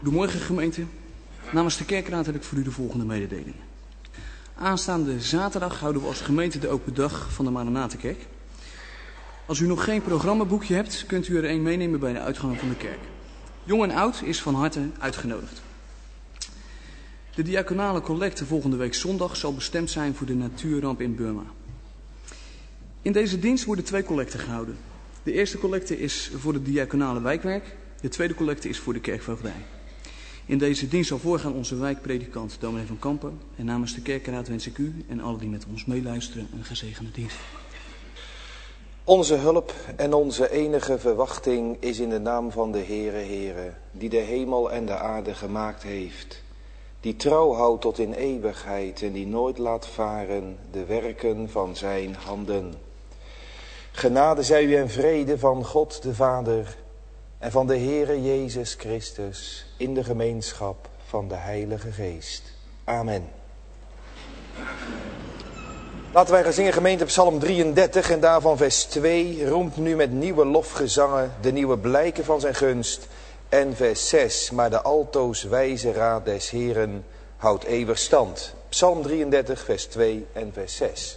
Goedemorgen gemeente. Namens de kerkraad heb ik voor u de volgende mededelingen. Aanstaande zaterdag houden we als gemeente de open dag van de Maranathakerk. Als u nog geen programmaboekje hebt, kunt u er een meenemen bij de uitgang van de kerk. Jong en oud is van harte uitgenodigd. De diaconale collecte volgende week zondag zal bestemd zijn voor de natuurramp in Burma. In deze dienst worden 2 collecten gehouden. De eerste collecte is voor het diaconale wijkwerk. De tweede collecte is voor de kerkvoogdij. In deze dienst zal voorgaan onze wijkpredikant dominee van Kampen. En namens de kerkraad wens ik u en alle die met ons meeluisteren een gezegende dienst. Onze hulp en onze enige verwachting is in de naam van de Heere, die de hemel en de aarde gemaakt heeft. Die trouw houdt tot in eeuwigheid en die nooit laat varen de werken van zijn handen. Genade zij u en vrede van God de Vader en van de Heere Jezus Christus in de gemeenschap van de Heilige Geest. Amen. Laten wij gaan zingen gemeente Psalm 33 en daarvan vers 2. Roemt nu met nieuwe lofgezangen de nieuwe blijken van zijn gunst. En vers 6. Maar de altoos wijze raad des Heeren houdt eeuwig stand. Psalm 33 vers 2 en vers 6.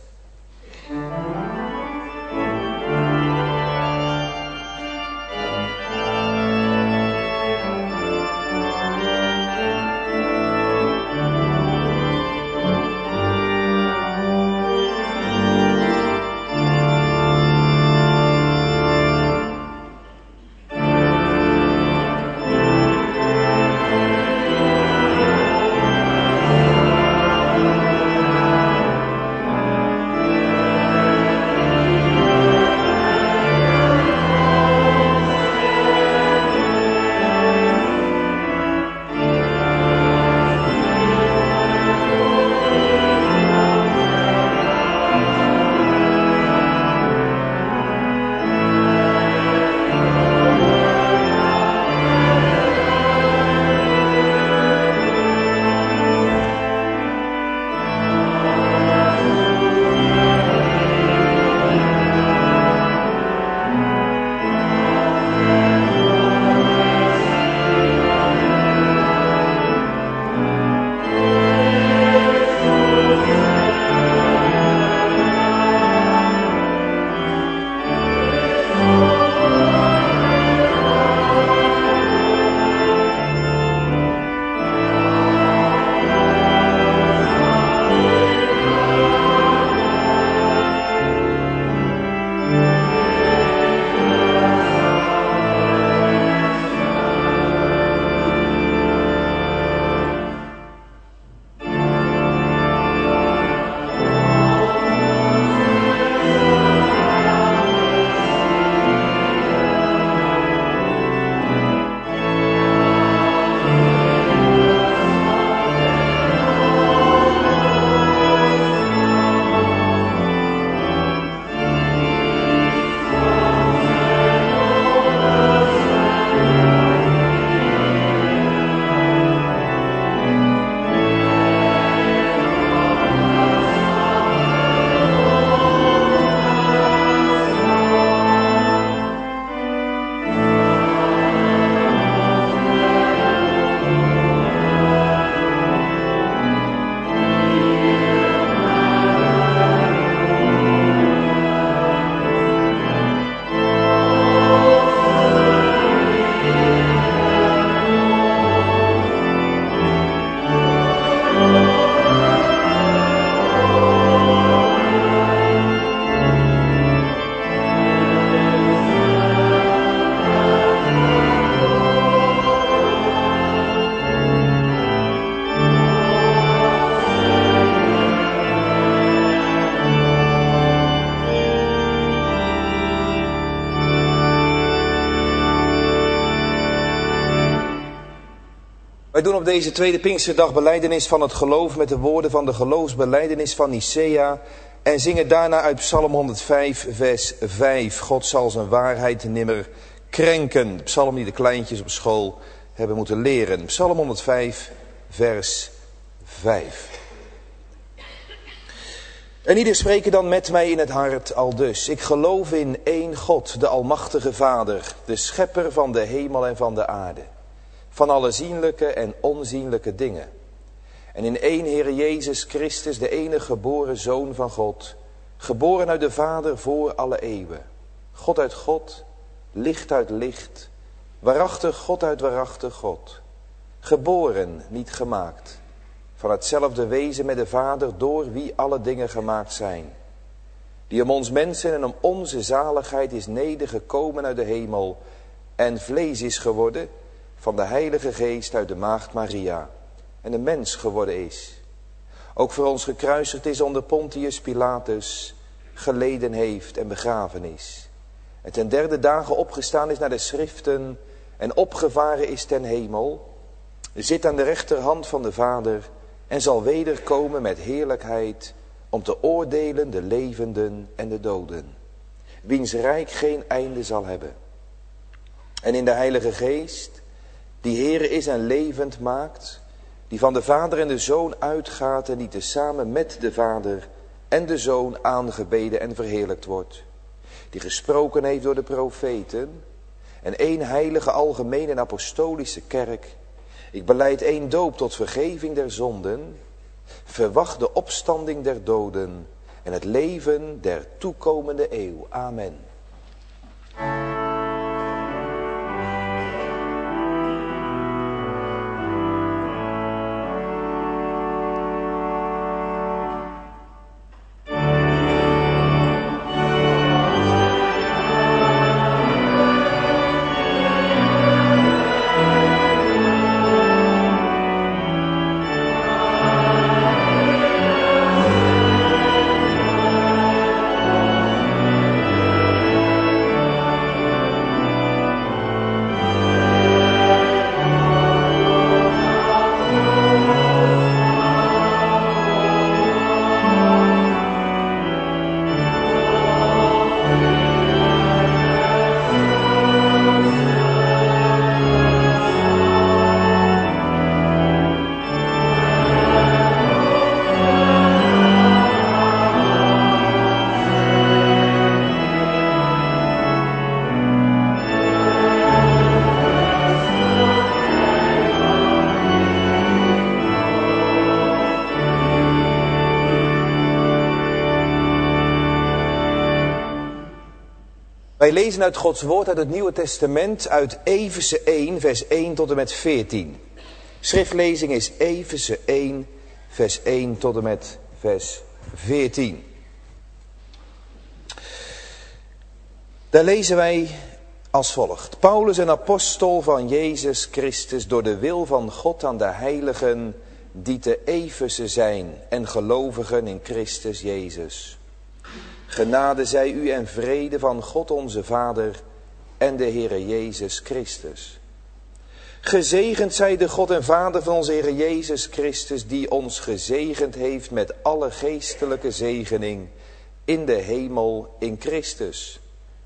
Wij doen op deze tweede Pinksterdag belijdenis van het geloof met de woorden van de geloofsbelijdenis van Nicea en zingen daarna uit Psalm 105 vers 5. God zal zijn waarheid nimmer krenken. De psalm die de kleintjes op school hebben moeten leren. Psalm 105 vers 5. En ieder spreken dan met mij in het hart aldus. Ik geloof in één God, de almachtige Vader, de schepper van de hemel en van de aarde. van alle zienlijke en onzienlijke dingen. En in één Heere Jezus Christus, de enige geboren Zoon van God, geboren uit de Vader voor alle eeuwen. God uit God, licht uit licht, waarachtig God uit waarachtig God. Geboren, niet gemaakt, van hetzelfde wezen met de Vader, door wie alle dingen gemaakt zijn. Die om ons mensen en om onze zaligheid is nedergekomen uit de hemel en vlees is geworden van de Heilige Geest uit de Maagd Maria en een mens geworden is. Ook voor ons gekruisigd is onder Pontius Pilatus, geleden heeft en begraven is. En ten derde dagen opgestaan is naar de schriften en opgevaren is ten hemel, zit aan de rechterhand van de Vader en zal wederkomen met heerlijkheid om te oordelen de levenden en de doden, wiens rijk geen einde zal hebben. En in de Heilige Geest, die Heere is en levend maakt, die van de Vader en de Zoon uitgaat en die tezamen met de Vader en de Zoon aangebeden en verheerlijkt wordt, die gesproken heeft door de profeten, en één heilige algemene en apostolische kerk. Ik belijd één doop tot vergeving der zonden, verwacht de opstanding der doden en het leven der toekomende eeuw. Amen. Wij lezen uit Gods woord uit het Nieuwe Testament uit Efeze 1 vers 1 tot en met 14. Schriftlezing is Efeze 1 vers 1 tot en met vers 14. Daar lezen wij als volgt. Paulus, een apostel van Jezus Christus, door de wil van God aan de heiligen die te Efeze zijn en gelovigen in Christus Jezus. Genade zij u en vrede van God onze Vader en de Heere Jezus Christus. Gezegend zij de God en Vader van onze Heere Jezus Christus, die ons gezegend heeft met alle geestelijke zegening in de hemel in Christus.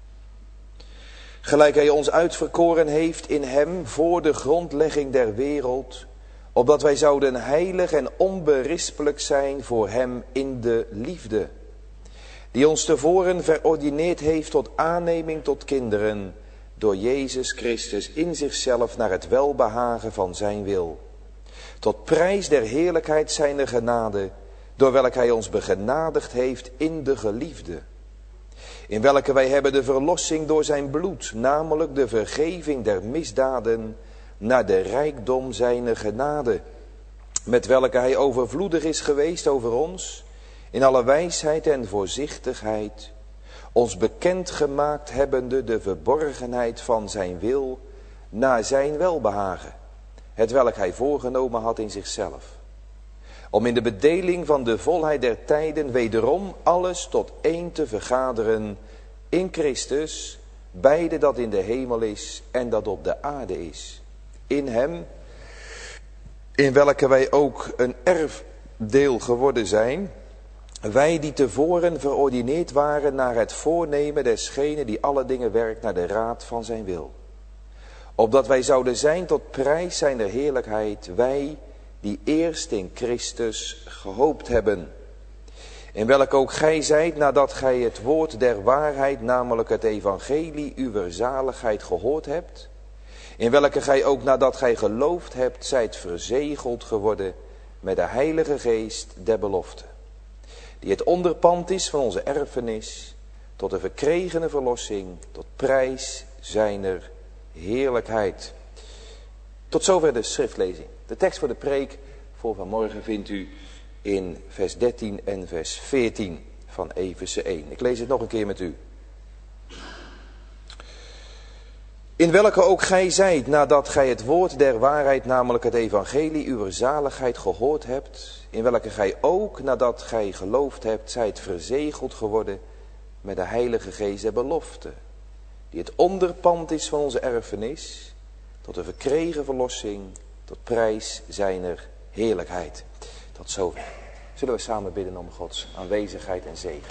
Gelijk hij ons uitverkoren heeft in hem voor de grondlegging der wereld, opdat wij zouden heilig en onberispelijk zijn voor hem in de liefde. Die ons tevoren verordineerd heeft tot aanneming tot kinderen, door Jezus Christus in zichzelf naar het welbehagen van zijn wil. Tot prijs der heerlijkheid zijner genade, door welke hij ons begenadigd heeft in de geliefde. In welke wij hebben de verlossing door zijn bloed, namelijk de vergeving der misdaden, naar de rijkdom zijner genade, met welke hij overvloedig is geweest over ons, in alle wijsheid en voorzichtigheid, ons bekendgemaakt hebbende de verborgenheid van zijn wil, naar zijn welbehagen, hetwelk hij voorgenomen had in zichzelf. Om in de bedeling van de volheid der tijden wederom alles tot één te vergaderen in Christus, beide dat in de hemel is en dat op de aarde is. In hem, in welke wij ook een erfdeel geworden zijn, wij die tevoren verordineerd waren naar het voornemen desgene die alle dingen werkt naar de raad van zijn wil. Opdat wij zouden zijn tot prijs zijner heerlijkheid, wij die eerst in Christus gehoopt hebben. In welk ook gij zijt, nadat gij het woord der waarheid, namelijk het evangelie uwer zaligheid gehoord hebt, In welke gij ook nadat gij geloofd hebt, zijt verzegeld geworden met de Heilige Geest der belofte, die het onderpand is van onze erfenis, tot de verkregene verlossing, tot prijs zijner heerlijkheid. Tot zover de schriftlezing. De tekst voor de preek voor vanmorgen vindt u in vers 13 en vers 14 van Efeze 1. Ik lees het nog een keer met u. In welke ook gij zijt, nadat gij het woord der waarheid, namelijk het evangelie uwer zaligheid gehoord hebt, in welke gij ook, nadat gij geloofd hebt, zijt verzegeld geworden met de Heilige Geest der belofte, die het onderpand is van onze erfenis, tot de verkregen verlossing, tot prijs zijner heerlijkheid. Tot zover. Zullen we samen bidden om Gods aanwezigheid en zegen.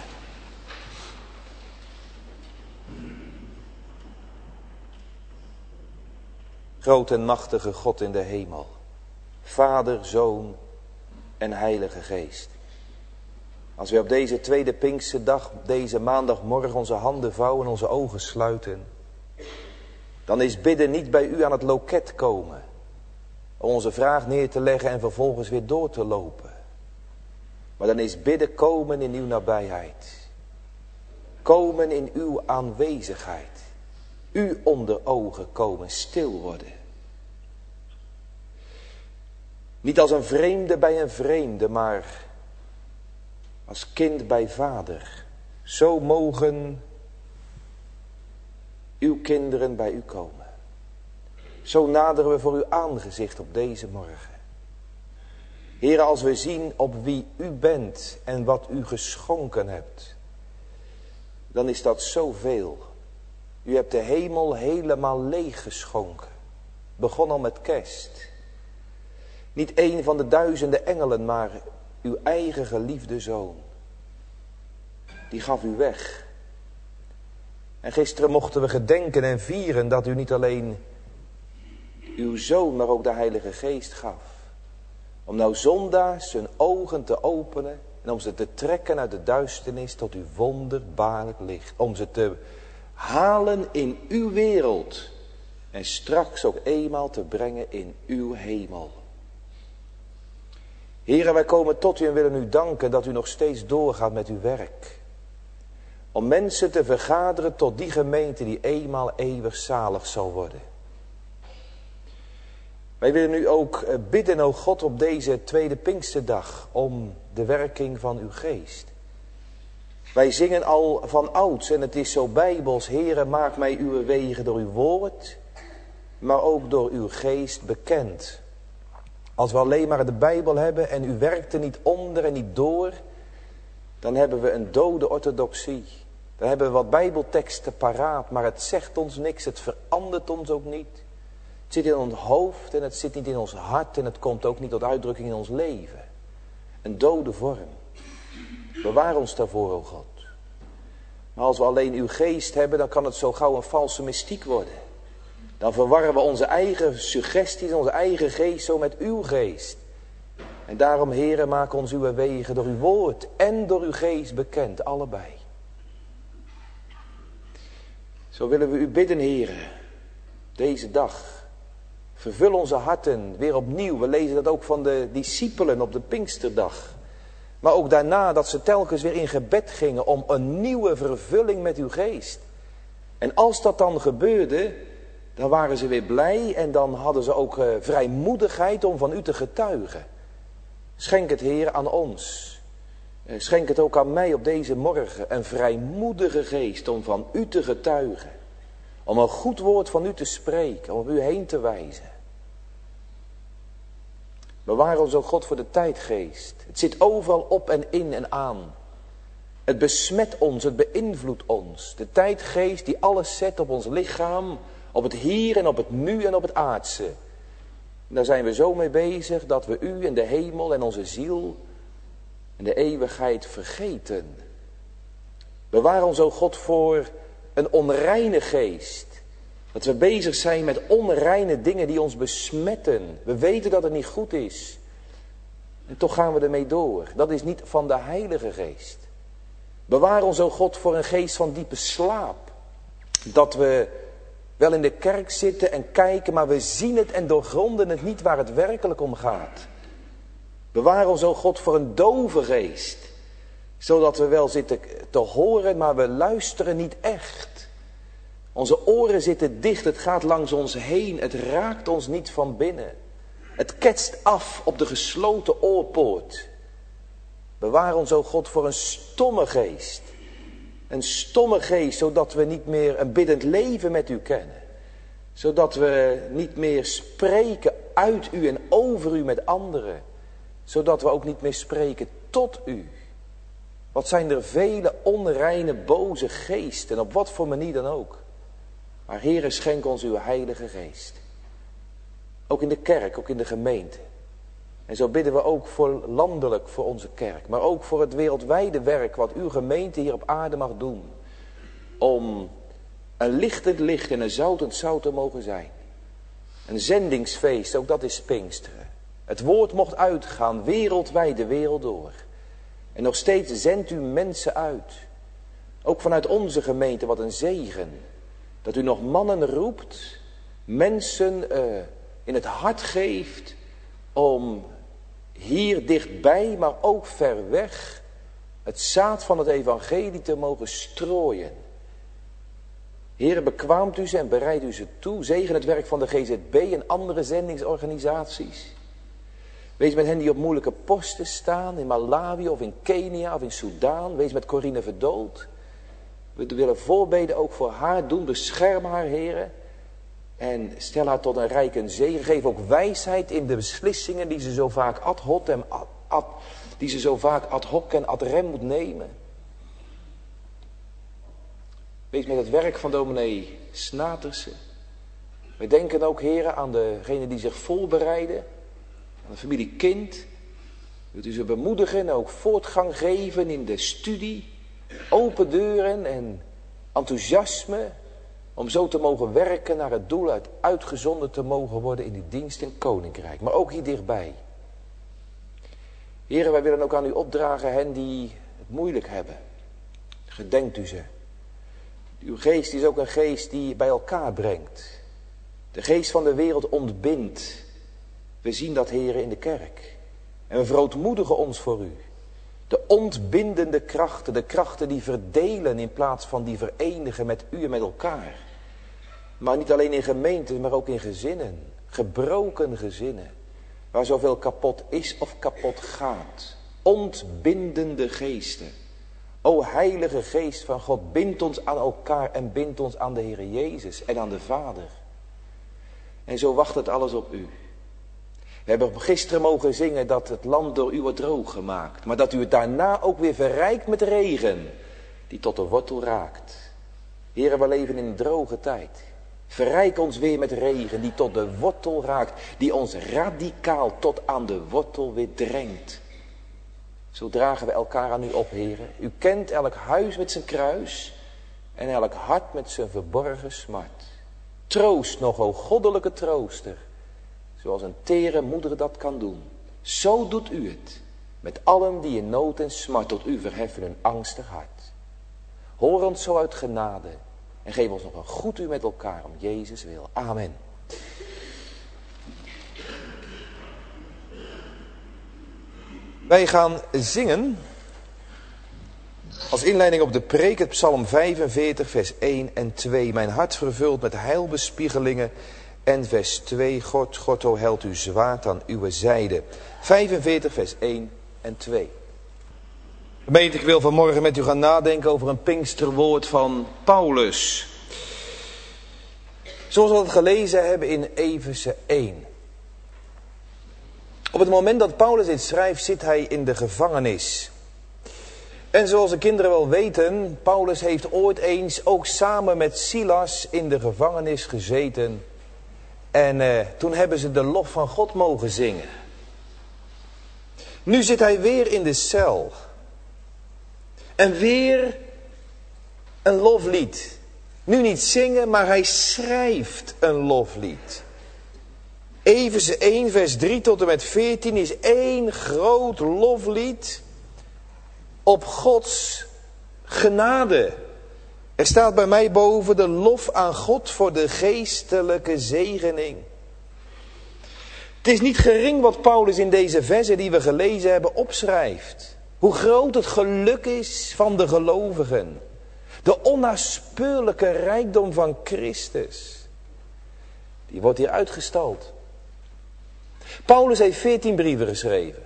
Groot en machtige God in de hemel, Vader, Zoon en Heilige Geest. Als we op deze tweede Pinksterdag, deze maandagmorgen onze handen vouwen en onze ogen sluiten, dan is bidden niet bij u aan het loket komen, om onze vraag neer te leggen en vervolgens weer door te lopen. Maar dan is bidden komen in uw nabijheid. Komen in uw aanwezigheid. U onder ogen komen, stil worden. Niet als een vreemde bij een vreemde, maar als kind bij vader. Zo mogen uw kinderen bij u komen. Zo naderen we voor uw aangezicht op deze morgen. Heere, als we zien op wie u bent en wat u geschonken hebt, dan is dat zoveel. U hebt de hemel helemaal leeg geschonken. Begon al met kerst. Niet één van de duizenden engelen, maar uw eigen geliefde zoon. Die gaf u weg. En gisteren mochten we gedenken en vieren dat u niet alleen uw zoon, maar ook de Heilige Geest gaf. Om nou zondaars hun ogen te openen en om ze te trekken uit de duisternis tot uw wonderbaarlijk licht. Om ze te halen in uw wereld en straks ook eenmaal te brengen in uw hemel. Heren, wij komen tot u en willen u danken dat u nog steeds doorgaat met uw werk. Om mensen te vergaderen tot die gemeente die eenmaal eeuwig zalig zal worden. Wij willen u ook bidden, o God, op deze tweede Pinksterdag om de werking van uw geest. Wij zingen al van ouds en het is zo bijbels, Heere, maak mij uw wegen door uw woord, maar ook door uw geest bekend. Als we alleen maar de Bijbel hebben en u werkt er niet onder en niet door, dan hebben we een dode orthodoxie. Dan hebben we wat Bijbelteksten paraat, maar het zegt ons niks, het verandert ons ook niet. Het zit in ons hoofd en het zit niet in ons hart en het komt ook niet tot uitdrukking in ons leven. Een dode vorm. Bewaar ons daarvoor, o God. Maar als we alleen uw geest hebben, dan kan het zo gauw een valse mystiek worden. Dan verwarren we onze eigen suggesties, onze eigen geest zo met uw geest. En daarom, Heere, maak ons uw wegen door uw woord en door uw geest bekend, allebei. Zo willen we u bidden, Heere, deze dag. Vervul onze harten weer opnieuw. We lezen dat ook van de discipelen op de Pinksterdag. Maar ook daarna dat ze telkens weer in gebed gingen om een nieuwe vervulling met uw geest. En als dat dan gebeurde, dan waren ze weer blij en dan hadden ze ook vrijmoedigheid om van u te getuigen. Schenk het, Heer, aan ons. Schenk het ook aan mij op deze morgen. Een vrijmoedige geest om van u te getuigen. Om een goed woord van u te spreken, om op u heen te wijzen. Bewaar ons, o God, voor de tijdgeest. Het zit overal op en in en aan. Het besmet ons, het beïnvloedt ons. De tijdgeest die alles zet op ons lichaam, op het hier en op het nu en op het aardse. En daar zijn we zo mee bezig dat we u en de hemel en onze ziel en de eeuwigheid vergeten. Bewaar ons, o God, voor een onreine geest. Dat we bezig zijn met onreine dingen die ons besmetten. We weten dat het niet goed is. En toch gaan we ermee door. Dat is niet van de Heilige Geest. Bewaar ons, o God, voor een geest van diepe slaap. Dat we wel in de kerk zitten en kijken, maar we zien het en doorgronden het niet waar het werkelijk om gaat. Bewaar ons, o God, voor een dove geest. Zodat we wel zitten te horen, maar we luisteren niet echt. Onze oren zitten dicht, het gaat langs ons heen, het raakt ons niet van binnen. Het ketst af op de gesloten oorpoort. Bewaar ons, o God, voor een stomme geest. Een stomme geest, zodat we niet meer een biddend leven met u kennen. Zodat we niet meer spreken uit u en over u met anderen. Zodat we ook niet meer spreken tot u. Wat zijn er vele onreine, boze geesten, op wat voor manier dan ook. Maar Heere, schenk ons uw heilige geest. Ook in de kerk, ook in de gemeente. En zo bidden we ook voor landelijk voor onze kerk. Maar ook voor het wereldwijde werk wat uw gemeente hier op aarde mag doen. Om een lichtend licht en een zoutend zout te mogen zijn. Een zendingsfeest, ook dat is Pinksteren. Het woord mocht uitgaan, wereldwijd de wereld door. En nog steeds zendt u mensen uit. Ook vanuit onze gemeente, wat een zegen. Dat u nog mannen roept, mensen in het hart geeft om hier dichtbij, maar ook ver weg, het zaad van het evangelie te mogen strooien. Heere, bekwaamt u ze en bereidt u ze toe. Zegen het werk van de GZB en andere zendingsorganisaties. Wees met hen die op moeilijke posten staan, in Malawi of in Kenia of in Soudaan. Wees met Corine Verdoold. We willen voorbeden ook voor haar doen. Bescherm haar, Heere. En stel haar tot een rijke zegen. Geef ook wijsheid in de beslissingen die ze zo vaak ad hoc en ad rem moet nemen. Wees met het werk van dominee Snatersen. We denken ook, Heere, aan degenen die zich voorbereiden. Aan de familie Kind. Wilt u ze bemoedigen en ook voortgang geven in de studie. Open deuren en enthousiasme. Om zo te mogen werken naar het doel uit uitgezonden te mogen worden in die dienst in het koninkrijk. Maar ook hier dichtbij. Heren, wij willen ook aan u opdragen hen die het moeilijk hebben. Gedenkt u ze. Uw geest is ook een geest die bij elkaar brengt. De geest van de wereld ontbindt. We zien dat, Heren, in de kerk. En we verootmoedigen ons voor u. De ontbindende krachten, de krachten die verdelen in plaats van die verenigen met u en met elkaar. Maar niet alleen in gemeenten, maar ook in gezinnen. Gebroken gezinnen. Waar zoveel kapot is of kapot gaat. Ontbindende geesten. O heilige geest van God, bind ons aan elkaar en bind ons aan de Heer Jezus en aan de Vader. En zo wacht het alles op u. We hebben gisteren mogen zingen dat het land door u wordt droog gemaakt. Maar dat u het daarna ook weer verrijkt met regen. Die tot de wortel raakt. Heren, we leven in een droge tijd. Verrijk ons weer met regen die tot de wortel raakt. Die ons radicaal tot aan de wortel weer drenkt. Zo dragen we elkaar aan u op, heren. U kent elk huis met zijn kruis. En elk hart met zijn verborgen smart. Troost nog, o goddelijke trooster. Zoals een tere moeder dat kan doen. Zo doet u het. Met allen die in nood en smart tot u verheffen hun angstig hart. Hoor ons zo uit genade. En geef ons nog een goed u met elkaar om Jezus wil. Amen. Wij gaan zingen. Als inleiding op de preek het Psalm 45 vers 1 en 2. Mijn hart vervuld met heilbespiegelingen. En vers 2, God, o helt uw zwaard aan uw zijde. 45 vers 1 en 2. Gemeente, ik wil vanmorgen met u gaan nadenken over een Pinksterwoord van Paulus. Zoals we het gelezen hebben in Efeze 1. Op het moment dat Paulus dit schrijft, zit hij in de gevangenis. En zoals de kinderen wel weten, Paulus heeft ooit eens ook samen met Silas in de gevangenis gezeten. En toen hebben ze de lof van God mogen zingen. Nu zit hij weer in de cel. En weer een loflied. Nu niet zingen, maar hij schrijft een loflied. Efeze 1 vers 3 tot en met 14 is één groot loflied op Gods genade. Er staat bij mij boven de lof aan God voor de geestelijke zegening. Het is niet gering wat Paulus in deze versen die we gelezen hebben opschrijft. Hoe groot het geluk is van de gelovigen. De onnaspeurlijke rijkdom van Christus. Die wordt hier uitgestald. Paulus heeft 14 brieven geschreven.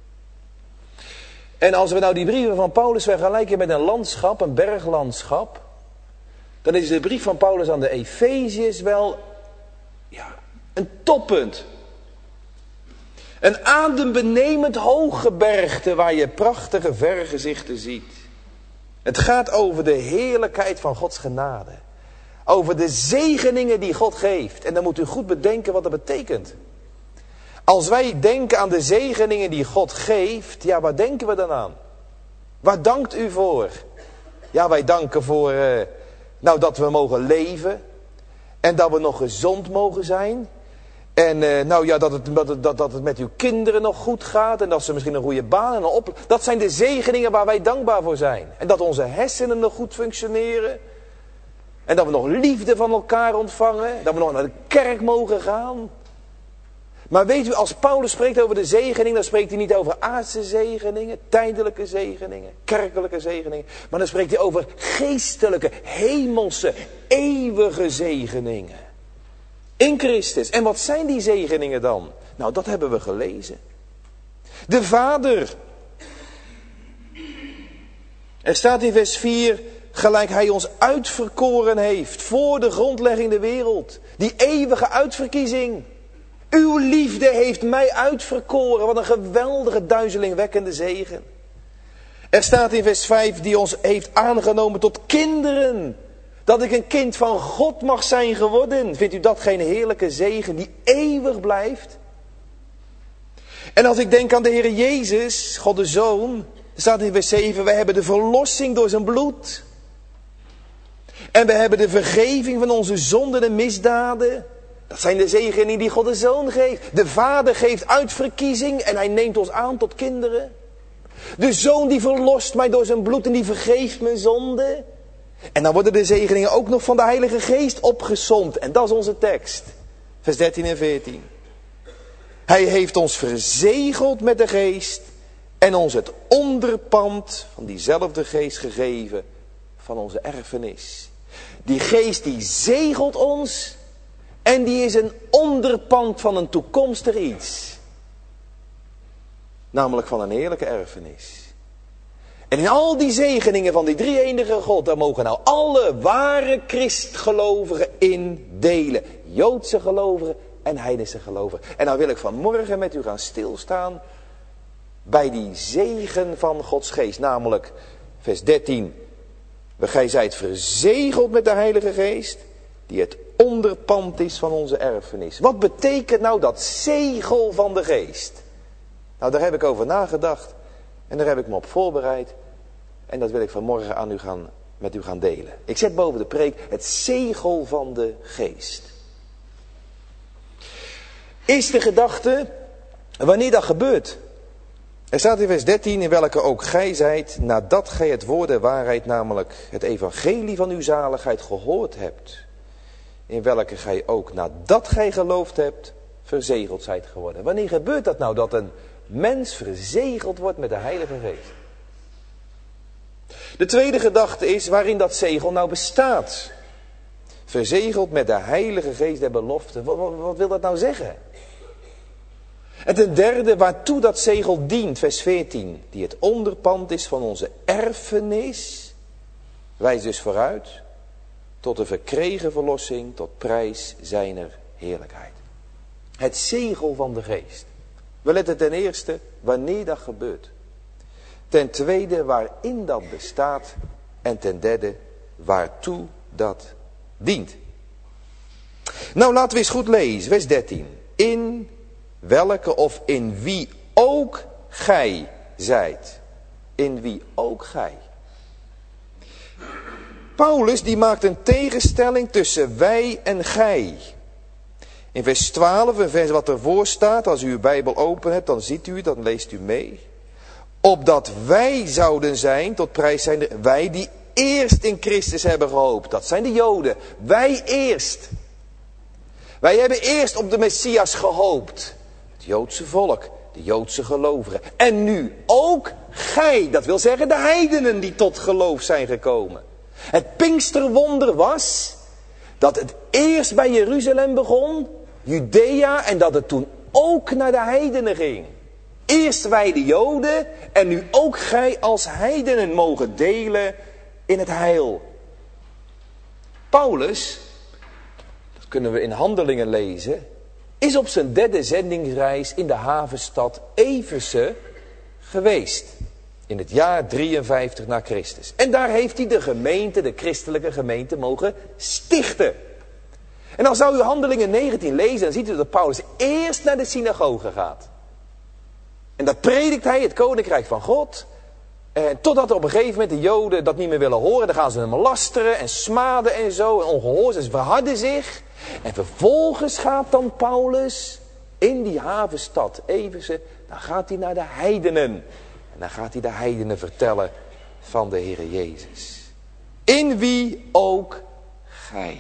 En als we nou die brieven van Paulus vergelijken met een landschap, een berglandschap, dan is de brief van Paulus aan de Efeziërs wel een toppunt. Een adembenemend hooggebergte waar je prachtige vergezichten ziet. Het gaat over de heerlijkheid van Gods genade. Over de zegeningen die God geeft. En dan moet u goed bedenken wat dat betekent. Als wij denken aan de zegeningen die God geeft, ja, waar denken we dan aan? Waar dankt u voor? Ja, wij danken voor dat we mogen leven. En dat we nog gezond mogen zijn. En dat het met uw kinderen nog goed gaat. En dat ze misschien een goede baan en een opleiding. Dat zijn de zegeningen waar wij dankbaar voor zijn. En dat onze hersenen nog goed functioneren. En dat we nog liefde van elkaar ontvangen. Dat we nog naar de kerk mogen gaan. Maar weet u, als Paulus spreekt over de zegening, dan spreekt hij niet over aardse zegeningen, tijdelijke zegeningen, kerkelijke zegeningen. Maar dan spreekt hij over geestelijke, hemelse, eeuwige zegeningen. In Christus. En wat zijn die zegeningen dan? Nou, dat hebben we gelezen. De Vader. Er staat in vers 4, gelijk hij ons uitverkoren heeft voor de grondlegging der wereld. Die eeuwige uitverkiezing. Uw liefde heeft mij uitverkoren. Wat een geweldige duizelingwekkende zegen. Er staat in vers 5, die ons heeft aangenomen tot kinderen. Dat ik een kind van God mag zijn geworden. Vindt u dat geen heerlijke zegen die eeuwig blijft? En als ik denk aan de Heer Jezus, God de Zoon. Er staat in vers 7, wij hebben de verlossing door zijn bloed. En we hebben de vergeving van onze zonden en misdaden. Dat zijn de zegeningen die God de Zoon geeft. De Vader geeft uitverkiezing en hij neemt ons aan tot kinderen. De Zoon die verlost mij door zijn bloed en die vergeeft mijn zonde. En dan worden de zegeningen ook nog van de Heilige Geest opgesomd. En dat is onze tekst. Vers 13 en 14. Hij heeft ons verzegeld met de Geest en ons het onderpand van diezelfde Geest gegeven van onze erfenis. Die Geest die zegelt ons en die is een onderpand van een toekomstig iets. Namelijk van een heerlijke erfenis. En in al die zegeningen van die drie-enige God, daar mogen nou alle ware christgelovigen in delen. Joodse gelovigen en heidense gelovigen. En nou wil ik vanmorgen met u gaan stilstaan bij die zegen van Gods geest. Namelijk vers 13. Gij zijt verzegeld met de Heilige Geest, die het onderpand is van onze erfenis. Wat betekent nou dat zegel van de geest? Nou, daar heb ik over nagedacht. En daar heb ik me op voorbereid. En dat wil ik vanmorgen met u gaan delen. Ik zet boven de preek het zegel van de geest. Is de gedachte wanneer dat gebeurt? Er staat in vers 13, in welke ook gij zijt, nadat gij het woord der waarheid, namelijk het evangelie van uw zaligheid gehoord hebt. In welke gij ook, nadat gij geloofd hebt, verzegeld zijt geworden. Wanneer gebeurt dat nou, dat een mens verzegeld wordt met de Heilige Geest? De tweede gedachte is waarin dat zegel nou bestaat. Verzegeld met de Heilige Geest der belofte. Wat wil dat nou zeggen? En ten derde, waartoe dat zegel dient, vers 14. Die het onderpand is van onze erfenis. Wijst dus vooruit tot de verkregen verlossing, tot prijs zijner heerlijkheid. Het zegel van de geest. We letten ten eerste wanneer dat gebeurt. Ten tweede waarin dat bestaat. En ten derde waartoe dat dient. Nou, laten we eens goed lezen. Vers 13. In welke of in wie ook gij zijt. In wie ook gij. Paulus die maakt een tegenstelling tussen wij en gij. In vers 12, een vers wat ervoor staat, als u uw Bijbel open hebt, dan ziet u, dan leest u mee. Opdat wij zouden zijn, tot prijs zijn wij die eerst in Christus hebben gehoopt. Dat zijn de Joden. Wij eerst. Wij hebben eerst op de Messias gehoopt. Het Joodse volk, de Joodse gelovigen. En nu ook gij, dat wil zeggen de heidenen die tot geloof zijn gekomen. Het Pinksterwonder was dat het eerst bij Jeruzalem begon, Judea, en dat het toen ook naar de heidenen ging. Eerst wij de Joden en nu ook gij als heidenen mogen delen in het heil. Paulus, dat kunnen we in Handelingen lezen, is op zijn 3e zendingsreis in de havenstad Efeze geweest. In het jaar 53 na Christus. En daar heeft hij de gemeente, de christelijke gemeente, mogen stichten. En dan zou u Handelingen 19 lezen, dan ziet u dat Paulus eerst naar de synagoge gaat. En daar predikt hij het koninkrijk van God. En totdat er op een gegeven moment de Joden dat niet meer willen horen. Dan gaan ze hem lasteren en smaden en zo. En ongehoorzaam, ze verharden zich. En vervolgens gaat dan Paulus in die havenstad Efeze. Dan gaat hij naar de heidenen. En dan gaat hij de heidenen vertellen van de Heere Jezus. In wie ook gij.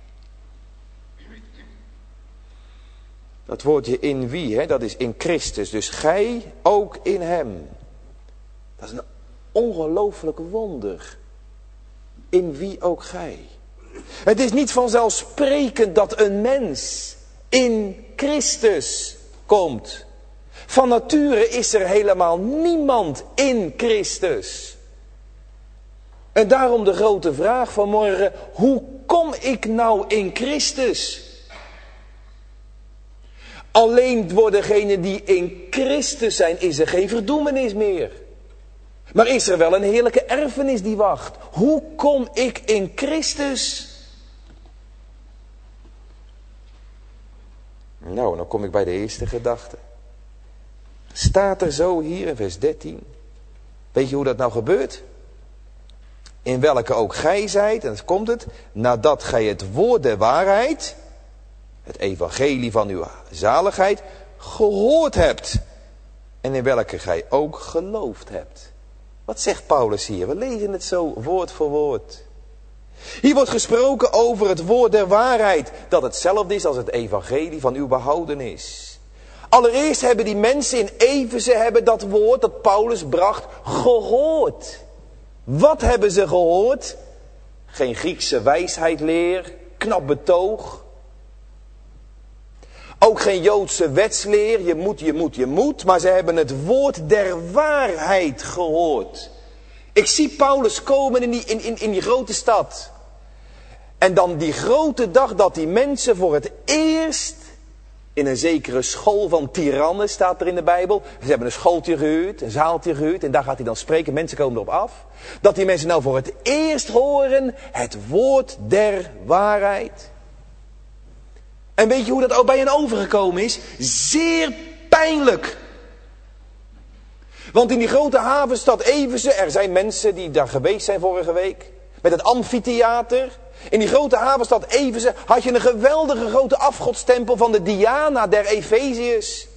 Dat woordje in wie, dat is in Christus. Dus gij ook in hem. Dat is een ongelooflijk wonder. In wie ook gij. Het is niet vanzelfsprekend dat een mens in Christus komt. Van nature is er helemaal niemand in Christus. En daarom de grote vraag vanmorgen. Hoe kom ik nou in Christus? Alleen voor degenen die in Christus zijn is er geen verdoemenis meer. Maar is er wel een heerlijke erfenis die wacht. Hoe kom ik in Christus? Nou, dan kom ik bij de eerste gedachte. Staat er zo hier in vers 13. Weet je hoe dat nou gebeurt? In welke ook gij zijt, en dan komt het, nadat gij het woord der waarheid, het evangelie van uw zaligheid, gehoord hebt. En in welke gij ook geloofd hebt. Wat zegt Paulus hier? We lezen het zo woord voor woord. Hier wordt gesproken over het woord der waarheid. Dat hetzelfde is als het evangelie van uw behoudenis. Allereerst hebben die mensen in Efeze dat woord dat Paulus bracht gehoord. Wat hebben ze gehoord? Geen Griekse wijsheidleer, knap betoog. Ook geen Joodse wetsleer, je moet. Maar ze hebben het woord der waarheid gehoord. Ik zie Paulus komen in die grote stad. En dan die grote dag dat die mensen voor het eerst in een zekere school van tirannen, staat er in de Bijbel. Ze hebben een schooltje gehuurd, een zaaltje gehuurd. En daar gaat hij dan spreken, mensen komen erop af. Dat die mensen nou voor het eerst horen het woord der waarheid. En weet je hoe dat ook bij hen overgekomen is? Zeer pijnlijk. Want in die grote havenstad Efeze, er zijn mensen die daar geweest zijn vorige week. Met het amfitheater. In die grote havenstad Efeze had je een geweldige grote afgodstempel van de Diana der Efeziërs.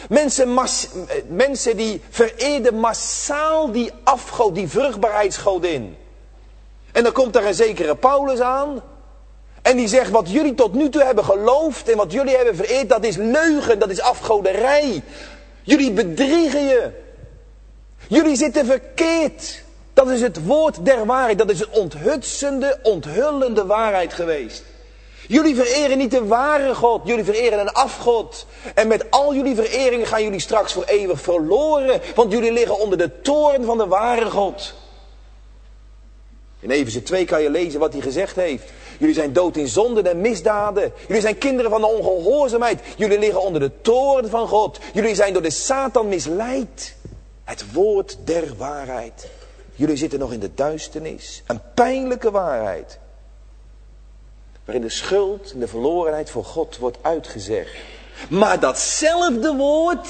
Mensen die vereerden massaal die afgod, die vruchtbaarheidsgodin. En dan komt daar een zekere Paulus aan. En die zegt, wat jullie tot nu toe hebben geloofd en wat jullie hebben vereerd, dat is leugen, dat is afgoderij. Jullie bedriegen je. Jullie zitten verkeerd. Dat is het woord der waarheid, dat is een onthutsende, onthullende waarheid geweest. Jullie vereren niet de ware God, jullie vereren een afgod. En met al jullie vereringen gaan jullie straks voor eeuwig verloren, want jullie liggen onder de toorn van de ware God. In Efeze 2 kan je lezen wat hij gezegd heeft. Jullie zijn dood in zonden en misdaden. Jullie zijn kinderen van de ongehoorzaamheid. Jullie liggen onder de toorn van God. Jullie zijn door de Satan misleid. Het woord der waarheid. Jullie zitten nog in de duisternis. Een pijnlijke waarheid. Waarin de schuld en de verlorenheid voor God wordt uitgezegd. Maar datzelfde woord,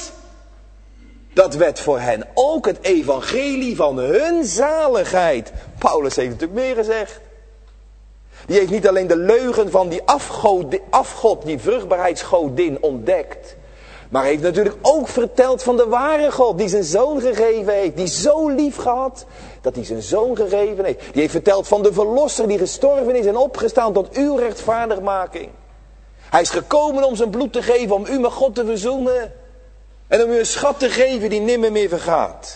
dat werd voor hen ook het evangelie van hun zaligheid. Paulus heeft natuurlijk meer gezegd. Die heeft niet alleen de leugen van die afgod, die vruchtbaarheidsgodin ontdekt. Maar hij heeft natuurlijk ook verteld van de ware God. Die zijn zoon gegeven heeft. Die zo lief gehad. Dat hij zijn zoon gegeven heeft. Die heeft verteld van de verlosser die gestorven is en opgestaan tot uw rechtvaardigmaking. Hij is gekomen om zijn bloed te geven. Om u met God te verzoenen. En om u een schat te geven die nimmer meer vergaat.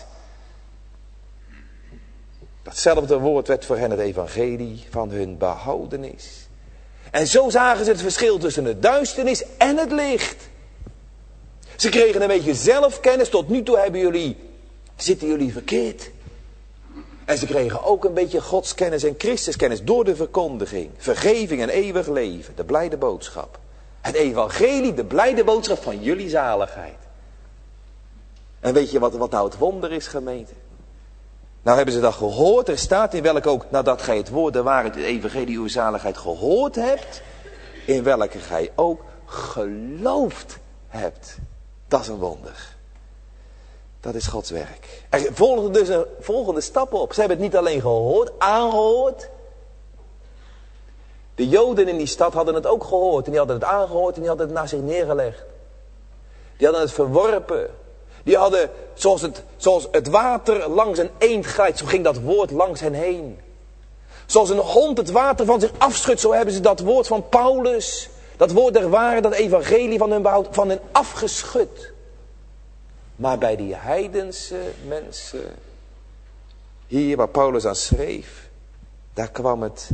Datzelfde woord werd voor hen het evangelie van hun behoudenis. En zo zagen ze het verschil tussen de duisternis en het licht. Ze kregen een beetje zelfkennis. Tot nu toe zitten jullie verkeerd. En ze kregen ook een beetje godskennis en Christuskennis door de verkondiging. Vergeving en eeuwig leven. De blijde boodschap. Het evangelie, de blijde boodschap van jullie zaligheid. En weet je wat nou het wonder is, gemeente? Nou hebben ze dat gehoord. Er staat in welk ook, nadat gij het woord, de waarheid, het evangelie, uw zaligheid gehoord hebt. In welke gij ook geloofd hebt. Dat is een wonder. Dat is Gods werk. Er volgden dus een volgende stap op. Ze hebben het niet alleen gehoord, aangehoord. De Joden in die stad hadden het ook gehoord. En die hadden het aangehoord en die hadden het naast zich neergelegd. Die hadden het verworpen. Die hadden, zoals het water langs een eend glijdt, zo ging dat woord langs hen heen. Zoals een hond het water van zich afschudt, zo hebben ze dat woord van Paulus, dat woord der waarheid, dat evangelie van hun behoud, van hen afgeschud. Maar bij die heidense mensen, hier waar Paulus aan schreef, daar kwam het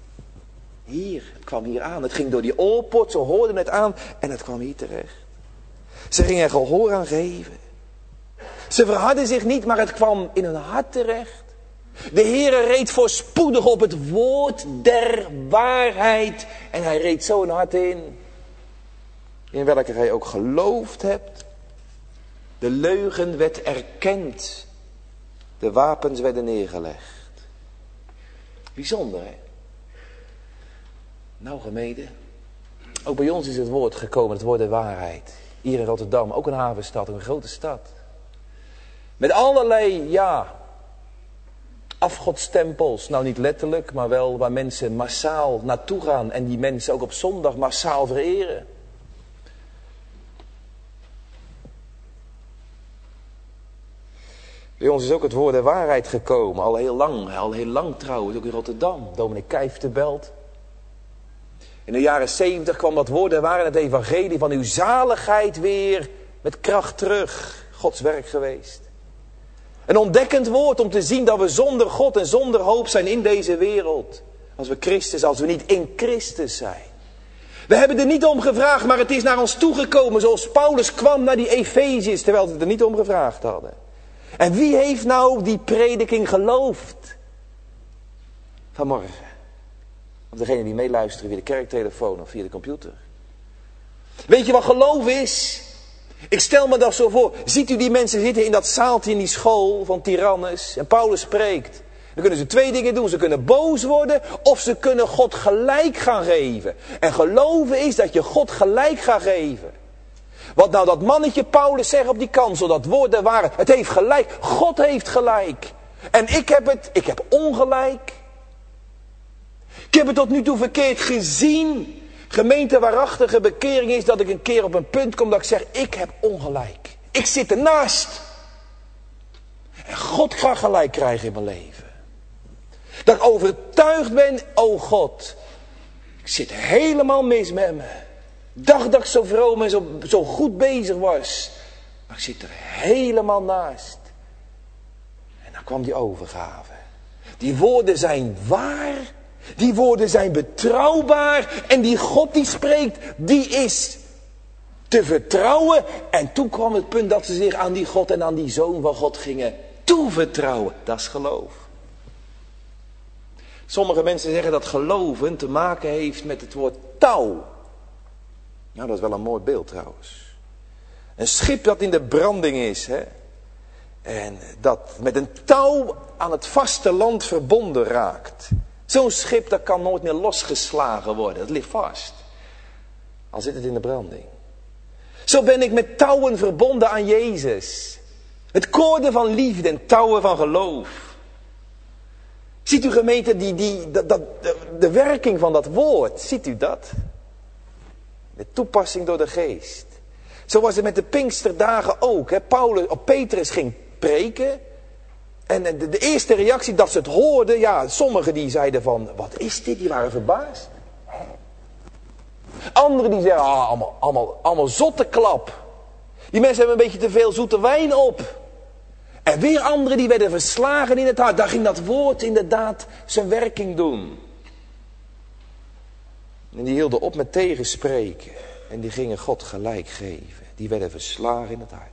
kwam hier aan. Het ging door die oorpoort, ze hoorden het aan en het kwam hier terecht. Ze gingen er gehoor aan geven. Ze verhardden zich niet, maar het kwam in hun hart terecht. De Heere reed voorspoedig op het woord der waarheid. En hij reed zo een hart in welke gij ook geloofd hebt. De leugen werd erkend. De wapens werden neergelegd. Bijzonder, hè? Nou, gemeente. Ook bij ons is het woord gekomen, het woord der waarheid. Hier in Rotterdam, ook een havenstad, een grote stad. Met allerlei, afgodstempels. Nou, niet letterlijk, maar wel waar mensen massaal naartoe gaan. En die mensen ook op zondag massaal vereren. Bij ons is ook het woord der waarheid gekomen. Al heel lang trouwens, ook in Rotterdam. Dominee Kijf te Belt. In de jaren 70 kwam dat woord der waarheid, het evangelie van uw zaligheid weer met kracht terug. Gods werk geweest. Een ontdekkend woord om te zien dat we zonder God en zonder hoop zijn in deze wereld. Als we niet in Christus zijn. We hebben er niet om gevraagd, maar het is naar ons toegekomen. Zoals Paulus kwam naar die Efeziërs, terwijl ze er niet om gevraagd hadden. En wie heeft nou die prediking geloofd? Vanmorgen. Of degene die meeluisteren via de kerktelefoon of via de computer. Weet je wat geloof is? Ik stel me dat zo voor. Ziet u die mensen zitten in dat zaaltje in die school van Tyrannus. En Paulus spreekt. Dan kunnen ze 2 dingen doen. Ze kunnen boos worden of ze kunnen God gelijk gaan geven. En geloven is dat je God gelijk gaat geven. Wat nou dat mannetje Paulus zegt op die kansel. Dat woord der waarheid. Het heeft gelijk. God heeft gelijk. En ik heb ongelijk. Ik heb het tot nu toe verkeerd gezien. Gemeente waarachtige bekering is dat ik een keer op een punt kom dat ik zeg, ik heb ongelijk. Ik zit ernaast. En God gaat gelijk krijgen in mijn leven. Dat ik overtuigd ben, oh God, ik zit helemaal mis met me. Ik dacht dat ik zo vroom en zo goed bezig was. Maar ik zit er helemaal naast. En dan kwam die overgave. Die woorden zijn waar. Die woorden zijn betrouwbaar. En die God die spreekt, die is te vertrouwen. En toen kwam het punt dat ze zich aan die God en aan die Zoon van God gingen toevertrouwen. Dat is geloof. Sommige mensen zeggen dat geloven te maken heeft met het woord touw. Nou, dat is wel een mooi beeld trouwens. Een schip dat in de branding is, hè. En dat met een touw aan het vaste land verbonden raakt. Zo'n schip dat kan nooit meer losgeslagen worden. Dat ligt vast. Al zit het in de branding. Zo ben ik met touwen verbonden aan Jezus. Het koorden van liefde en touwen van geloof. Ziet u gemeente de werking van dat woord. Ziet u dat? De toepassing door de geest. Zo was het met de Pinksterdagen ook. Hè. Petrus ging preken. En de eerste reactie dat ze het hoorden, ja, sommigen die zeiden van, wat is dit? Die waren verbaasd. Anderen die zeiden, allemaal zotteklap. Die mensen hebben een beetje te veel zoete wijn op. En weer anderen die werden verslagen in het hart. Daar ging dat woord inderdaad zijn werking doen. En die hielden op met tegenspreken. En die gingen God gelijk geven. Die werden verslagen in het hart.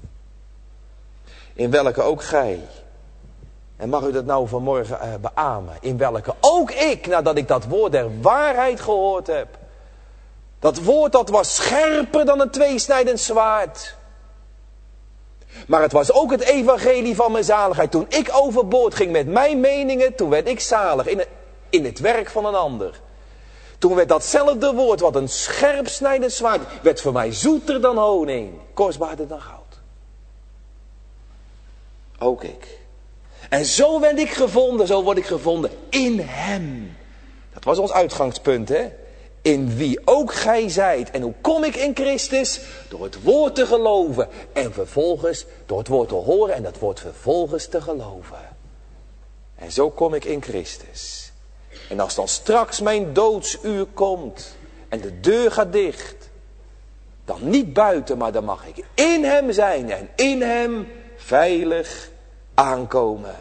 In welke ook gij. En mag u dat nou vanmorgen beamen. In welke ook ik, nadat ik dat woord der waarheid gehoord heb. Dat woord dat was scherper dan een tweesnijdend zwaard. Maar het was ook het evangelie van mijn zaligheid. Toen ik overboord ging met mijn meningen, toen werd ik zalig in het werk van een ander. Toen werd datzelfde woord, wat een scherp snijdend zwaard, werd voor mij zoeter dan honing, kostbaarder dan goud. Ook ik. En zo werd ik gevonden, zo word ik gevonden in hem. Dat was ons uitgangspunt, hè? In wie ook gij zijt. En hoe kom ik in Christus? Door het woord te geloven. En vervolgens door het woord te horen en dat woord vervolgens te geloven. En zo kom ik in Christus. En als dan straks mijn doodsuur komt en de deur gaat dicht. Dan niet buiten, maar dan mag ik in hem zijn en in hem veilig aankomen.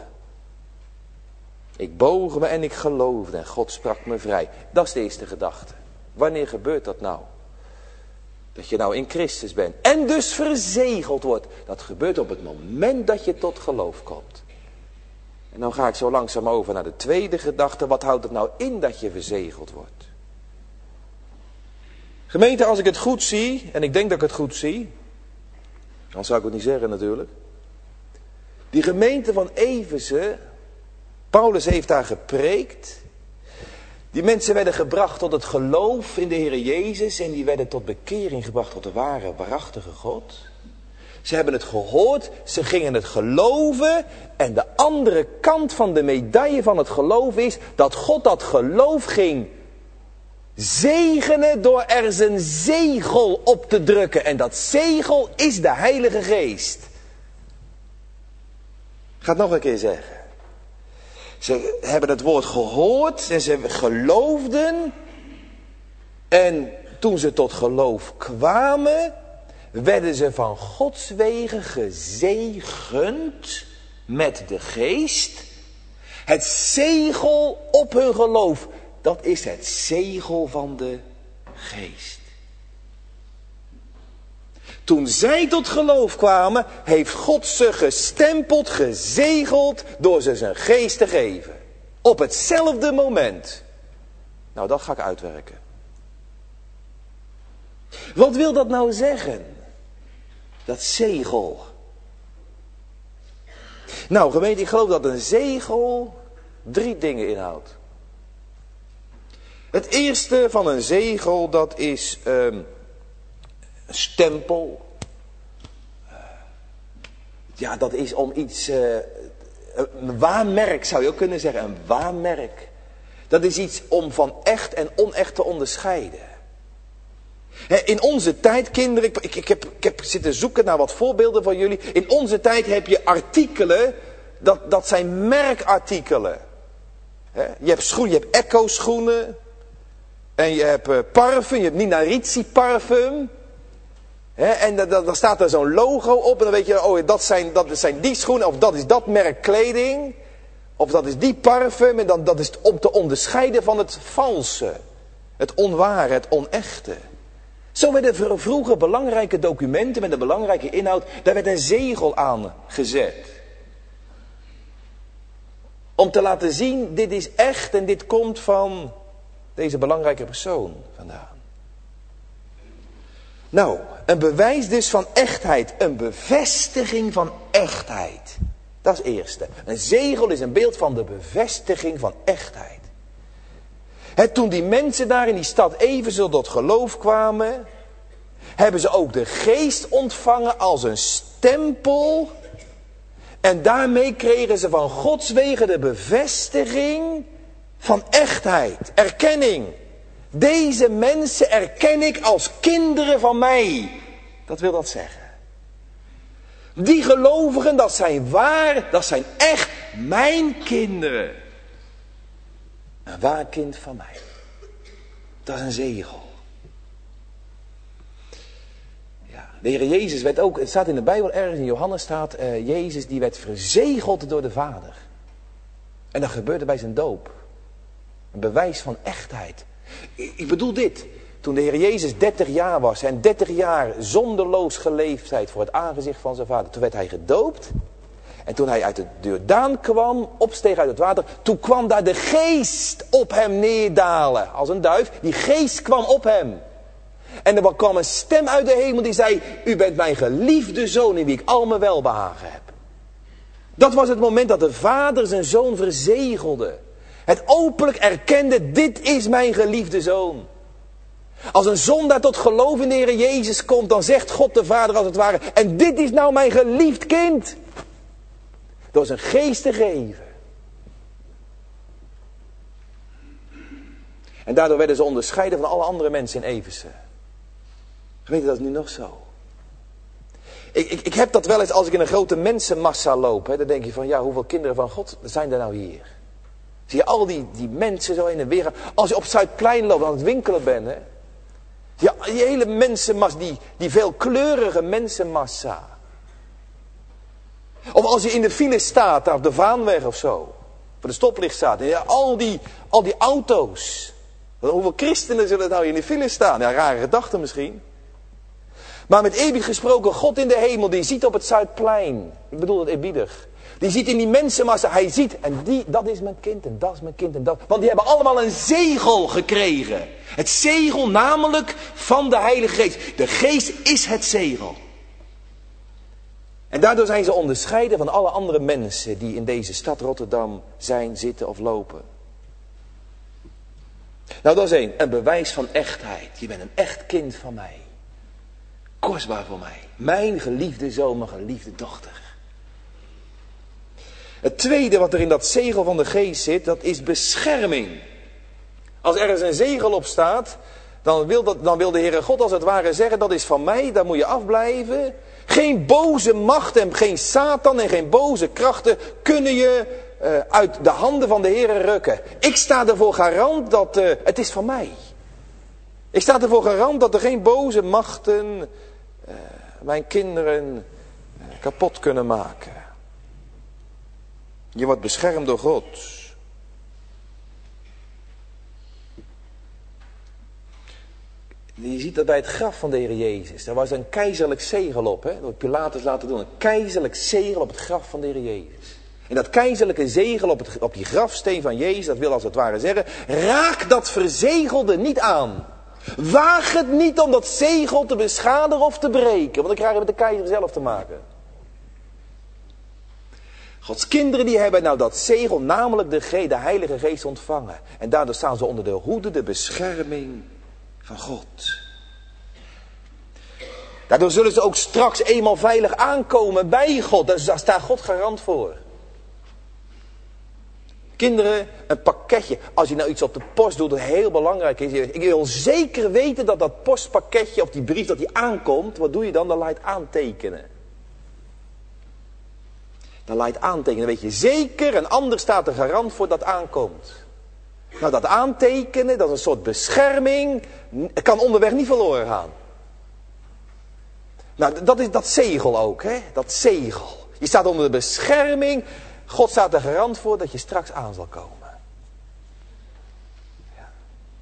Ik boog me en ik geloofde en God sprak me vrij. Dat is de eerste gedachte. Wanneer gebeurt dat nou? Dat je nou in Christus bent. En dus verzegeld wordt. Dat gebeurt op het moment dat je tot geloof komt. En dan ga ik zo langzaam over naar de tweede gedachte. Wat houdt het nou in dat je verzegeld wordt? Gemeente, als ik het goed zie. En ik denk dat ik het goed zie. Dan zou ik het niet zeggen natuurlijk. Die gemeente van Efeze. Paulus heeft daar gepreekt. Die mensen werden gebracht tot het geloof in de Heer Jezus. En die werden tot bekering gebracht tot de ware, waarachtige God. Ze hebben het gehoord. Ze gingen het geloven. En de andere kant van de medaille van het geloof is dat God dat geloof ging zegenen door er zijn zegel op te drukken. En dat zegel is de Heilige Geest. Ik ga het nog een keer zeggen. Ze hebben het woord gehoord en ze geloofden. En toen ze tot geloof kwamen, werden ze van Gods wegen gezegend met de geest. Het zegel op hun geloof, dat is het zegel van de geest. Toen zij tot geloof kwamen, heeft God ze gestempeld, gezegeld, door ze zijn geest te geven. Op hetzelfde moment. Nou, dat ga ik uitwerken. Wat wil dat nou zeggen? Dat zegel. Nou, gemeente, ik geloof dat een zegel 3 dingen inhoudt. Het eerste van een zegel, dat is een stempel. Ja, dat is om iets, een waarmerk zou je ook kunnen zeggen, een waarmerk. Dat is iets om van echt en onecht te onderscheiden. In onze tijd, kinderen, ik heb zitten zoeken naar wat voorbeelden van jullie. In onze tijd heb je artikelen, dat zijn merkartikelen. Je hebt schoenen, je hebt Ecco schoenen. En je hebt parfum, je hebt Nina Ricci parfum. En dan staat er zo'n logo op en dan weet je, oh, dat zijn die schoenen, of dat is dat merk kleding. Of dat is die parfum, en dan, dat is om te onderscheiden van het valse. Het onware, het onechte. Zo werden vroeger belangrijke documenten met een belangrijke inhoud, daar werd een zegel aan gezet. Om te laten zien, dit is echt en dit komt van deze belangrijke persoon vandaan. Nou, een bewijs dus van echtheid. Een bevestiging van echtheid. Dat is het eerste. Een zegel is een beeld van de bevestiging van echtheid. Toen die mensen daar in die stad Efeze tot geloof kwamen, hebben ze ook de geest ontvangen als een stempel. En daarmee kregen ze van Gods wegen de bevestiging van echtheid, erkenning. Deze mensen erken ik als kinderen van mij. Dat wil dat zeggen. Die gelovigen, dat zijn waar, dat zijn echt mijn kinderen. Een waar kind van mij. Dat is een zegel. Ja, de Heer Jezus werd ook, het staat in de Bijbel ergens in Johannes staat, Jezus die werd verzegeld door de Vader. En dat gebeurde bij zijn doop. Een bewijs van echtheid. Ik bedoel dit. Toen de Heer Jezus 30 jaar was en 30 jaar zonderloos geleefd heeft voor het aangezicht van zijn Vader. Toen werd hij gedoopt. En toen hij uit de Jordaan kwam, opsteeg uit het water. Toen kwam daar de geest op hem neerdalen. Als een duif. Die geest kwam op hem. En er kwam een stem uit de hemel die zei. U bent mijn geliefde zoon in wie ik al mijn welbehagen heb. Dat was het moment dat de Vader zijn zoon verzegelde. Het openlijk erkende. Dit is mijn geliefde zoon. Als een zondaar tot geloof in de Heer Jezus komt, dan zegt God de Vader als het ware, en dit is nou mijn geliefd kind. Door zijn geest te geven. En daardoor werden ze onderscheiden van alle andere mensen in Efeze. Weet je, dat is nu nog zo. Ik heb dat wel eens als ik in een grote mensenmassa loop. Hè, dan denk je van, ja, hoeveel kinderen van God zijn er nou hier? Zie je al die mensen zo in en weer. Als je op Zuidplein loopt, aan het winkelen bent, hè. Ja, die hele mensenmassa, die veelkleurige mensenmassa. Of als je in de file staat, daar op de Vaanweg of zo. Voor de stoplicht staat. En ja, al die auto's. Hoeveel christenen zullen nou in de file staan? Ja, rare gedachte misschien. Maar met eerbied gesproken, God in de hemel, die ziet op het Zuidplein. Ik bedoel het eerbiedig. Die ziet in die mensenmassa, hij ziet, en dat is mijn kind, en dat is mijn kind, en dat. Want die hebben allemaal een zegel gekregen. Het zegel namelijk van de Heilige Geest. De Geest is het zegel. En daardoor zijn ze onderscheiden van alle andere mensen die in deze stad Rotterdam zijn, zitten of lopen. Nou, dat is een bewijs van echtheid. Je bent een echt kind van mij. Kostbaar voor mij. Mijn geliefde zoon, mijn geliefde dochter. Het tweede wat er in dat zegel van de geest zit, dat is bescherming. Als ergens een zegel op staat, dan wil de Heere God als het ware zeggen, dat is van mij, daar moet je afblijven. Geen boze macht en geen Satan en geen boze krachten kunnen je uit de handen van de Heere rukken. Ik sta ervoor garant dat het is van mij. Ik sta ervoor garant dat er geen boze machten mijn kinderen kapot kunnen maken. Je wordt beschermd door God. Je ziet dat bij het graf van de Heer Jezus. Daar was een keizerlijk zegel op. Hè? Dat Pilatus laten doen. Een keizerlijk zegel op het graf van de Heer Jezus. En dat keizerlijke zegel op die grafsteen van Jezus, dat wil als het ware zeggen, raak dat verzegelde niet aan. Waag het niet om dat zegel te beschadigen of te breken. Want dan krijg je met de keizer zelf te maken. Gods kinderen die hebben nou dat zegel, namelijk de Heilige Geest ontvangen. En daardoor staan ze onder de hoede, de bescherming van God. Daardoor zullen ze ook straks eenmaal veilig aankomen bij God. Daar staat God garant voor. Kinderen, een pakketje. Als je nou iets op de post doet dat heel belangrijk is. Ik wil zeker weten dat dat postpakketje of die brief dat die aankomt. Wat doe je dan? Dan laat je het aantekenen. Dan laat je het aantekenen. Dan weet je zeker, een ander staat er garant voor dat aankomt. Nou, dat aantekenen, dat is een soort bescherming. Het kan onderweg niet verloren gaan. Nou, dat is dat zegel ook, hè? Dat zegel. Je staat onder de bescherming. God staat er garant voor dat je straks aan zal komen. Ja.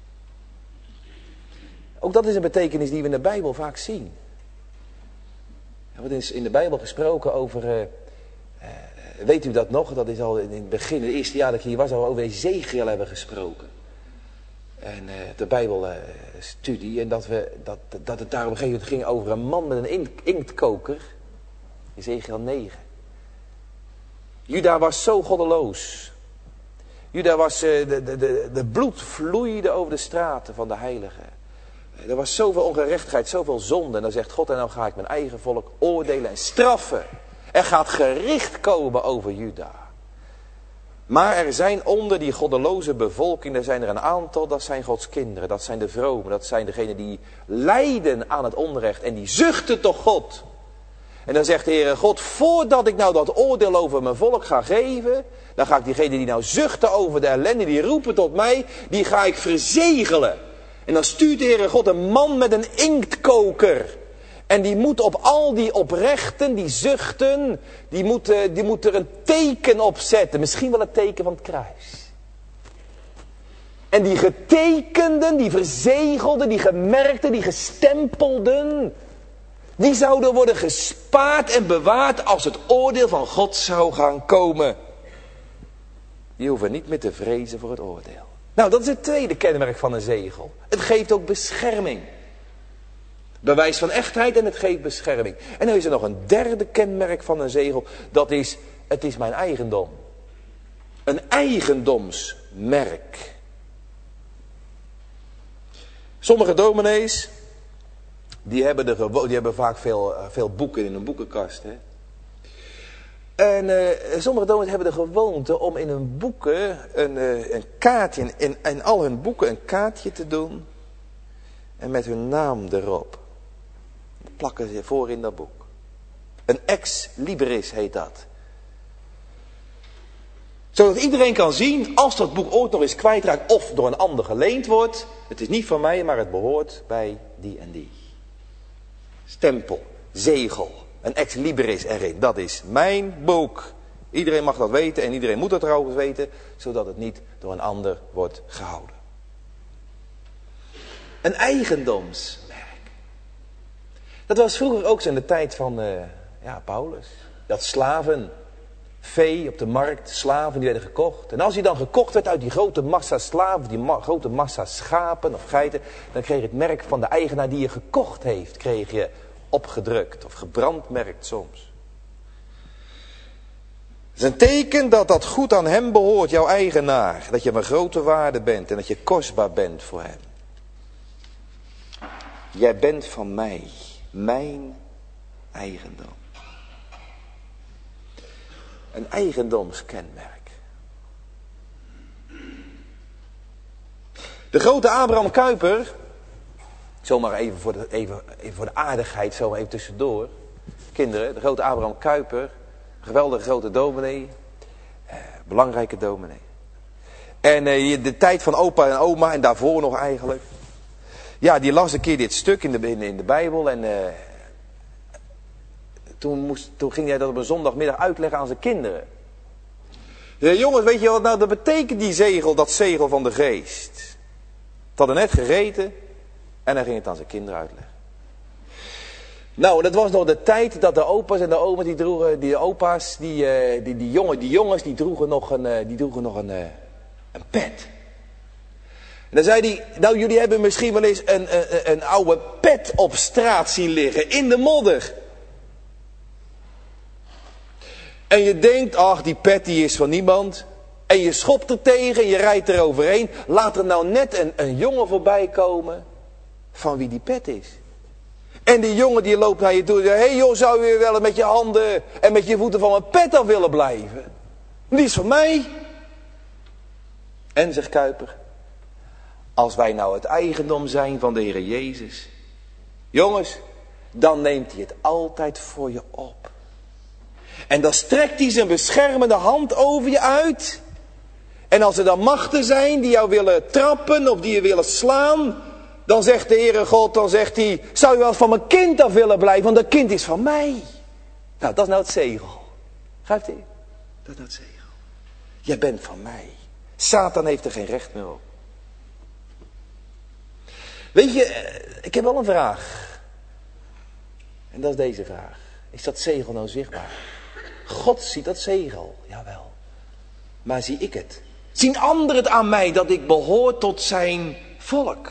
Ook dat is een betekenis die we in de Bijbel vaak zien. Er wordt in de Bijbel gesproken over... weet u dat nog? Dat is al in het begin, het eerste jaar dat ik hier was, al over Ezechiel hebben gesproken. En de Bijbelstudie. En dat het daar op een gegeven moment ging over een man met een inktkoker. Ezechiel 9. Juda was zo goddeloos. Juda was, de bloed vloeide over de straten van de heiligen. Er was zoveel ongerechtigheid, zoveel zonde. En dan zegt God, en nou ga ik mijn eigen volk oordelen en straffen. Er gaat gericht komen over Juda. Maar er zijn onder die goddeloze bevolking, er zijn er een aantal, dat zijn Gods kinderen. Dat zijn de vromen, dat zijn degenen die lijden aan het onrecht en die zuchten tot God. En dan zegt de Heere God, voordat ik nou dat oordeel over mijn volk ga geven, dan ga ik diegenen die nou zuchten over de ellende, die roepen tot mij, die ga ik verzegelen. En dan stuurt de Heere God een man met een inktkoker. En die moet op al die oprechten, die zuchten, die moet er een teken op zetten. Misschien wel het teken van het kruis. En die getekenden, die verzegelden, die gemerkten, die gestempelden, die zouden worden gespaard en bewaard als het oordeel van God zou gaan komen. Die hoeven niet meer te vrezen voor het oordeel. Nou, dat is het tweede kenmerk van een zegel. Het geeft ook bescherming. Bewijs van echtheid en het geeft bescherming. En dan is er nog een derde kenmerk van een zegel. Dat is, het is mijn eigendom. Een eigendomsmerk. Sommige dominees, die hebben vaak veel boeken in hun boekenkast. Hè? En sommige dominees hebben de gewoonte om in hun boeken een kaartje, in al hun boeken een kaartje te doen. En met hun naam erop. Plakken ze voor in dat boek. Een ex libris heet dat. Zodat iedereen kan zien, als dat boek ooit nog eens kwijtraakt of door een ander geleend wordt. Het is niet van mij, maar het behoort bij die en die. Stempel, zegel, een ex libris erin. Dat is mijn boek. Iedereen mag dat weten en iedereen moet dat trouwens weten. Zodat het niet door een ander wordt gehouden. Een eigendomsmerk. Dat was vroeger ook zo in de tijd van Paulus. Dat slaven, vee op de markt, slaven die werden gekocht. En als die dan gekocht werd uit die grote massa slaven, die grote massa schapen of geiten, dan kreeg je het merk van de eigenaar die je gekocht heeft, kreeg je opgedrukt of gebrandmerkt soms. Het is een teken dat dat goed aan hem behoort, jouw eigenaar. Dat je van grote waarde bent en dat je kostbaar bent voor hem. Jij bent van mij, mijn eigendom. Een eigendomskenmerk. De grote Abraham Kuyper, zomaar even voor de aardigheid, zomaar even tussendoor. Kinderen, de grote Abraham Kuyper, geweldige grote dominee, belangrijke dominee. En de tijd van opa en oma en daarvoor nog eigenlijk. Ja, die las een keer dit stuk in de Bijbel en toen ging hij dat op een zondagmiddag uitleggen aan zijn kinderen. Jongens, weet je wat nou dat betekent die zegel, dat zegel van de geest? Het hadden net gegeten en hij ging het aan zijn kinderen uitleggen. Nou, dat was nog de tijd dat de opa's en de oma's die droegen, die jongens die droegen nog een pet. En dan zei hij, nou jullie hebben misschien wel eens een oude pet op straat zien liggen, in de modder. En je denkt, ach die pet die is van niemand. En je schopt er tegen en je rijdt er overheen. Laat er nou net een jongen voorbij komen van wie die pet is. En die jongen die loopt naar je toe en zegt, hé joh, zou je wel met je handen en met je voeten van mijn pet af willen blijven? Die is van mij. En zegt Kuyper, als wij nou het eigendom zijn van de Heer Jezus, jongens, dan neemt hij het altijd voor je op. En dan strekt hij zijn beschermende hand over je uit. En als er dan machten zijn die jou willen trappen of die je willen slaan, dan zegt de Heere God, dan zegt hij, zou je wel van mijn kind af willen blijven, want dat kind is van mij. Nou, dat is nou het zegel. Begrijpt u? Dat is nou het zegel. Jij bent van mij. Satan heeft er geen recht meer op. Weet je, ik heb wel een vraag. En dat is deze vraag. Is dat zegel nou zichtbaar? God ziet dat zegel, jawel. Maar zie ik het? Zien anderen het aan mij dat ik behoor tot zijn volk?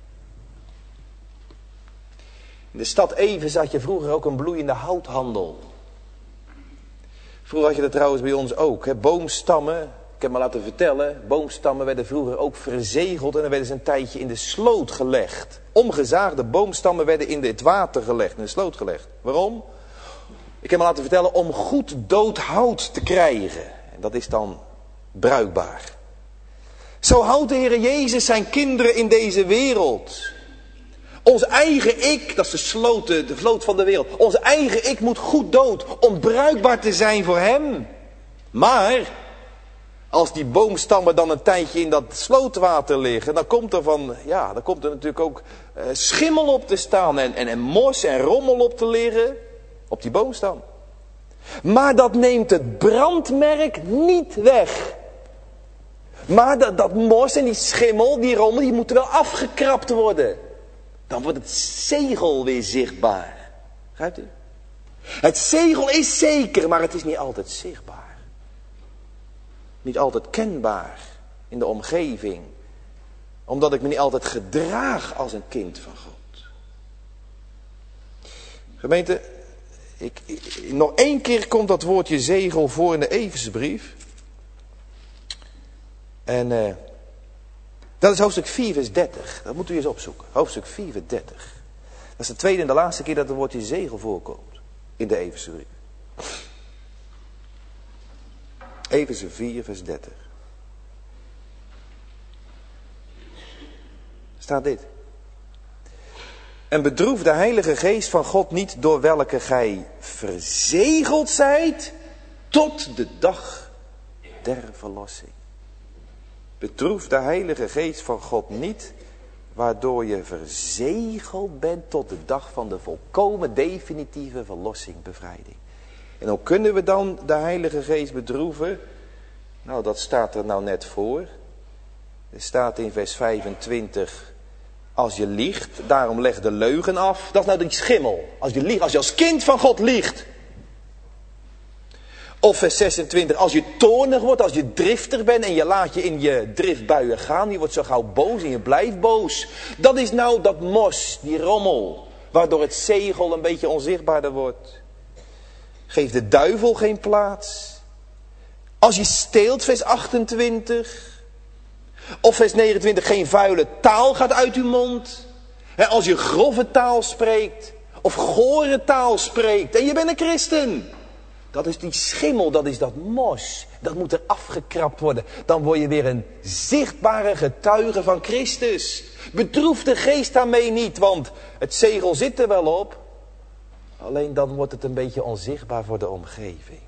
In de stad Eves had je vroeger ook een bloeiende houthandel. Vroeger had je dat trouwens bij ons ook. Hè? Boomstammen, ik heb me laten vertellen, boomstammen werden vroeger ook verzegeld en dan werden ze een tijdje in de sloot gelegd. Omgezaagde boomstammen werden in het water gelegd, in de sloot gelegd. Waarom? Ik heb me laten vertellen om goed dood hout te krijgen. En dat is dan bruikbaar. Zo houdt de Heer Jezus zijn kinderen in deze wereld. Ons eigen ik, dat is de vloot van de wereld. Ons eigen ik moet goed dood om bruikbaar te zijn voor hem. Maar als die boomstammen dan een tijdje in dat slootwater liggen, dan komt er natuurlijk ook schimmel op te staan en mos en rommel op te liggen op die boomstam. Maar dat neemt het brandmerk niet weg. Maar dat mos en die schimmel, die rommel, die moeten wel afgekrapt worden. Dan wordt het zegel weer zichtbaar. Begrijpt u? Het zegel is zeker, maar het is niet altijd zichtbaar. Niet altijd kenbaar in de omgeving. Omdat ik me niet altijd gedraag als een kind van God. Gemeente, nog 1 keer komt dat woordje zegel voor in de Efezebrief. En dat is hoofdstuk 4 vers 30. Dat moet u eens opzoeken. Hoofdstuk 4 vers 30. Dat is de tweede en de laatste keer dat het woordje zegel voorkomt in de Efezebrief. Efeze 4 vers 30. Staat dit. En bedroef de Heilige Geest van God niet, door welke gij verzegeld zijt tot de dag der verlossing. Bedroef de Heilige Geest van God niet, waardoor je verzegeld bent tot de dag van de volkomen definitieve verlossing, bevrijding. En hoe kunnen we dan de Heilige Geest bedroeven? Nou, dat staat er nou net voor. Er staat in vers 25, als je liegt, daarom leg de leugen af. Dat is nou die schimmel. Als je liegt, als je als kind van God liegt. Of vers 26, als je toornig wordt, als je driftig bent en je laat je in je driftbuien gaan. Je wordt zo gauw boos en je blijft boos. Dat is nou dat mos, die rommel, waardoor het zegel een beetje onzichtbaarder wordt. Geef de duivel geen plaats. Als je steelt, vers 28. Of vers 29, geen vuile taal gaat uit uw mond. Als je grove taal spreekt. Of gore taal spreekt. En je bent een christen. Dat is die schimmel, dat is dat mos. Dat moet er afgekrapt worden. Dan word je weer een zichtbare getuige van Christus. Bedroef de geest daarmee niet, want het zegel zit er wel op. Alleen dan wordt het een beetje onzichtbaar voor de omgeving.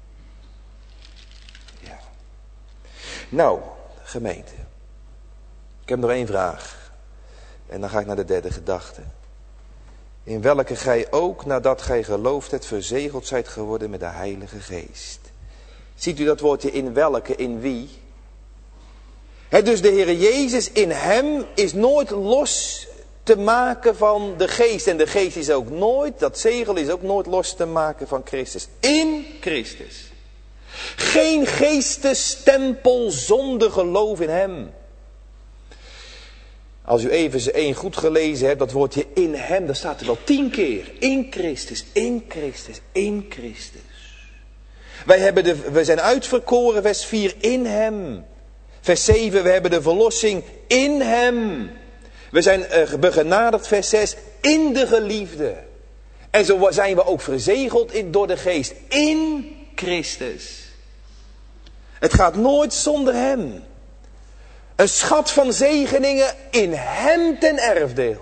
Ja. Nou, gemeente. Ik heb nog 1 vraag. En dan ga ik naar de derde gedachte. In welke gij ook, nadat gij geloofd hebt, verzegeld zijt geworden met de Heilige Geest. Ziet u dat woordje in welke, in wie? Dus de Heer Jezus, in hem is nooit los te maken van de Geest. En de Geest is ook nooit, dat zegel is ook nooit los te maken van Christus. In Christus. Geen geestesstempel zonder geloof in hem. Als u Efeze 1 goed gelezen hebt, dat woordje in hem, dat staat er wel 10 keer. In Christus, in Christus, in Christus. We zijn uitverkoren, vers 4, in hem. Vers 7, we hebben de verlossing in hem. We zijn begenadigd, vers 6, in de geliefde. En zo zijn we ook verzegeld door de Geest, in Christus. Het gaat nooit zonder hem. Een schat van zegeningen in hem ten erfdeel.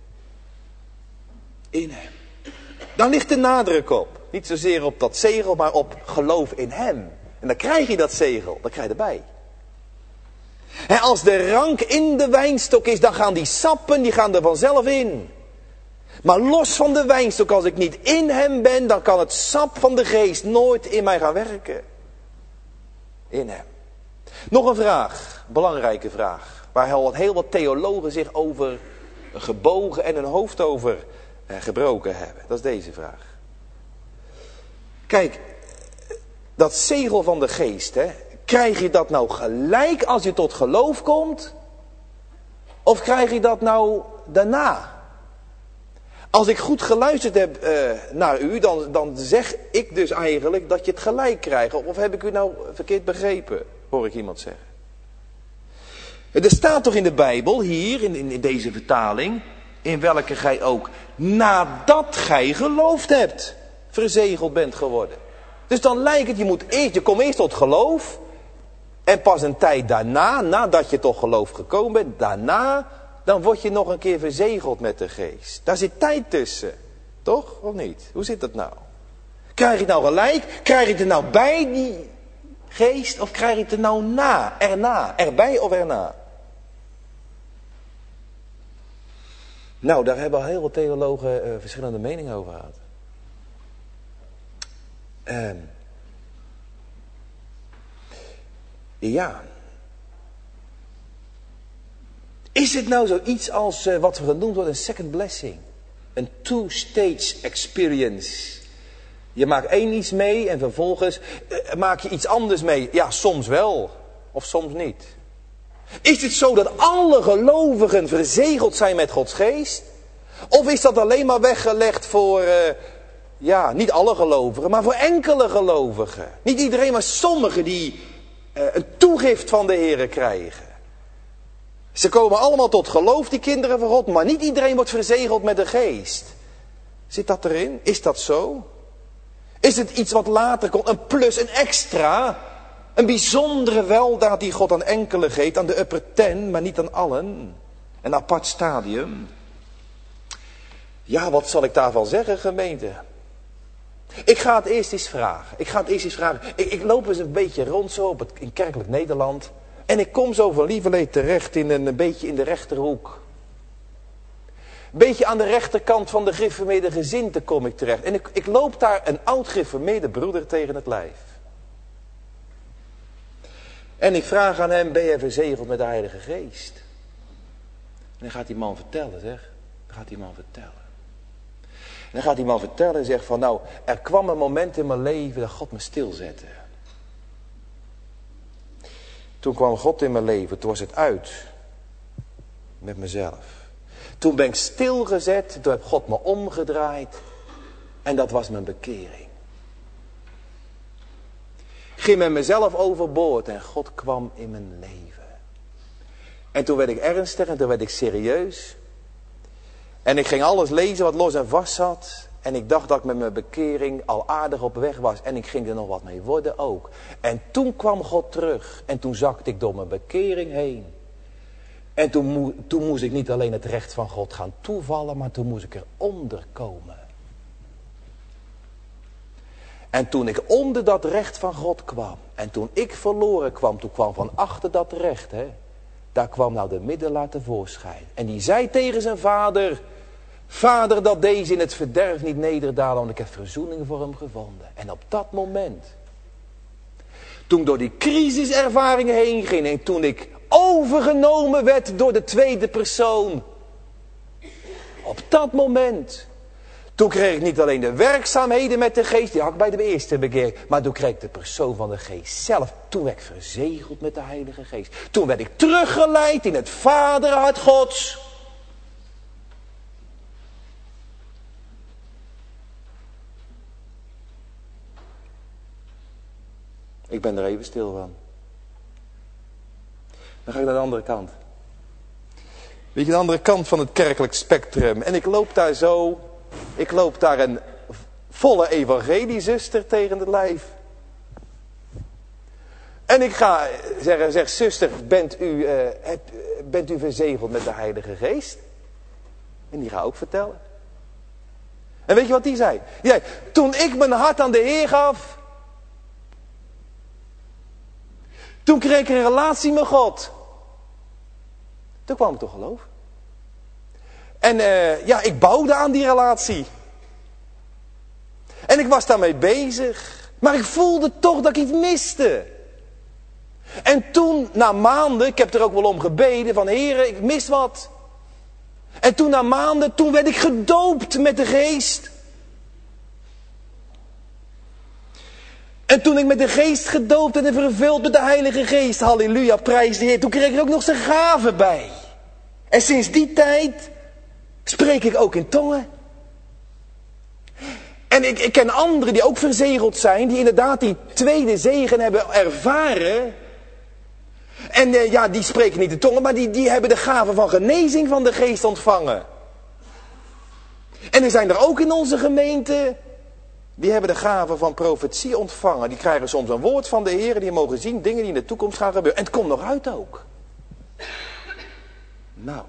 In hem. Dan ligt de nadruk op. Niet zozeer op dat zegel, maar op geloof in hem. En dan krijg je dat zegel. Dat krijg je erbij. En als de rank in de wijnstok is, dan gaan die sappen, die gaan er vanzelf in. Maar los van de wijnstok, als ik niet in hem ben, dan kan het sap van de geest nooit in mij gaan werken. In hem. Nog een vraag, belangrijke vraag, waar heel wat theologen zich over gebogen en hun hoofd over gebroken hebben. Dat is deze vraag. Kijk, dat zegel van de geest, krijg je dat nou gelijk als je tot geloof komt? Of krijg je dat nou daarna? Als ik goed geluisterd heb naar u, dan zeg ik dus eigenlijk dat je het gelijk krijgt. Of heb ik u nou verkeerd begrepen, hoor ik iemand zeggen. Er staat toch in de Bijbel, hier in deze vertaling, in welke gij ook nadat gij geloofd hebt, verzegeld bent geworden. Dus dan lijkt het, je komt eerst tot geloof. En pas een tijd daarna, nadat je tot geloof gekomen bent, daarna, dan word je nog een keer verzegeld met de geest. Daar zit tijd tussen. Toch? Of niet? Hoe zit dat nou? Krijg je het nou gelijk? Krijg je het er nou bij, die geest? Of krijg je het er nou na? Erna? Erbij of erna? Nou, daar hebben al heel veel theologen verschillende meningen over gehad. Ja. Is het nou zoiets als wat genoemd wordt een second blessing? Een two-stage experience. Je maakt één iets mee en vervolgens maak je iets anders mee. Ja, soms wel. Of soms niet. Is het zo dat alle gelovigen verzegeld zijn met Gods geest? Of is dat alleen maar weggelegd voor, niet alle gelovigen, maar voor enkele gelovigen? Niet iedereen, maar sommigen die een toegift van de Heere krijgen. Ze komen allemaal tot geloof, die kinderen van God, maar niet iedereen wordt verzegeld met de geest. Zit dat erin? Is dat zo? Is het iets wat later komt, een plus, een extra? Een bijzondere weldaad die God aan enkele geeft, aan de upper ten, maar niet aan allen. Een apart stadium. Ja, wat zal ik daarvan zeggen, gemeente? Ik ga het eerst eens vragen. Ik loop eens een beetje rond zo in kerkelijk Nederland. En ik kom zo van Lieverlee terecht in een beetje in de rechterhoek. Een beetje aan de rechterkant van de gereformeerde gezinte kom ik terecht. En ik loop daar een oud gereformeerde broeder tegen het lijf. En ik vraag aan hem, ben je verzegeld met de Heilige Geest? En dan gaat die man vertellen, zeg. En dan gaat die man vertellen en zegt van, nou, er kwam een moment in mijn leven dat God me stilzette. Toen kwam God in mijn leven, toen was het uit met mezelf. Toen ben ik stilgezet, toen heb God me omgedraaid en dat was mijn bekering. Ik ging met mezelf overboord en God kwam in mijn leven. En toen werd ik ernstig en toen werd ik serieus. En ik ging alles lezen wat los en vast zat. En ik dacht dat ik met mijn bekering al aardig op weg was. En ik ging er nog wat mee worden ook. En toen kwam God terug. En toen zakte ik door mijn bekering heen. En toen moest ik niet alleen het recht van God gaan toevallen. Maar toen moest ik eronder komen. En toen ik onder dat recht van God kwam. En toen ik verloren kwam. Toen kwam van achter dat recht. Daar kwam nou de middelaar tevoorschijn. En die zei tegen zijn vader. Vader, dat deze in het verderf niet nederdalen, want ik heb verzoening voor hem gevonden. En op dat moment, toen ik door die crisiservaringen heen ging en toen ik overgenomen werd door de tweede persoon. Op dat moment, toen kreeg ik niet alleen de werkzaamheden met de geest, die had ik bij de eerste bekering, maar toen kreeg ik de persoon van de geest zelf. Toen werd ik verzegeld met de Heilige Geest. Toen werd ik teruggeleid in het vaderhart Gods. Ik ben er even stil van. Dan ga ik naar de andere kant. Weet je, de andere kant van het kerkelijk spectrum. En ik loop daar een volle evangeliezuster tegen het lijf. En ik ga zeggen, zeg zuster, bent u verzegeld met de Heilige Geest? En die ga ook vertellen. En weet je wat die zei? Die zei, toen ik mijn hart aan de Heer gaf, toen kreeg ik een relatie met God. Toen kwam ik tot geloof. En ik bouwde aan die relatie. En ik was daarmee bezig. Maar ik voelde toch dat ik iets miste. En toen, na maanden, ik heb er ook wel om gebeden, van Heere, ik mis wat. En toen na maanden, toen werd ik gedoopt met de Geest. En toen ik met de Geest gedoopt en vervuld met de Heilige Geest, halleluja, prijs de Heer, toen kreeg ik er ook nog zijn gaven bij. En sinds die tijd spreek ik ook in tongen. En ik ken anderen die ook verzegeld zijn, die inderdaad die tweede zegen hebben ervaren. En die spreken niet in tongen, maar die hebben de gave van genezing van de Geest ontvangen. En er zijn er ook in onze gemeente Die hebben de gave van profetie ontvangen. Die krijgen soms een woord van de Heer. Die mogen zien dingen die in de toekomst gaan gebeuren. En het komt nog uit ook. Nou.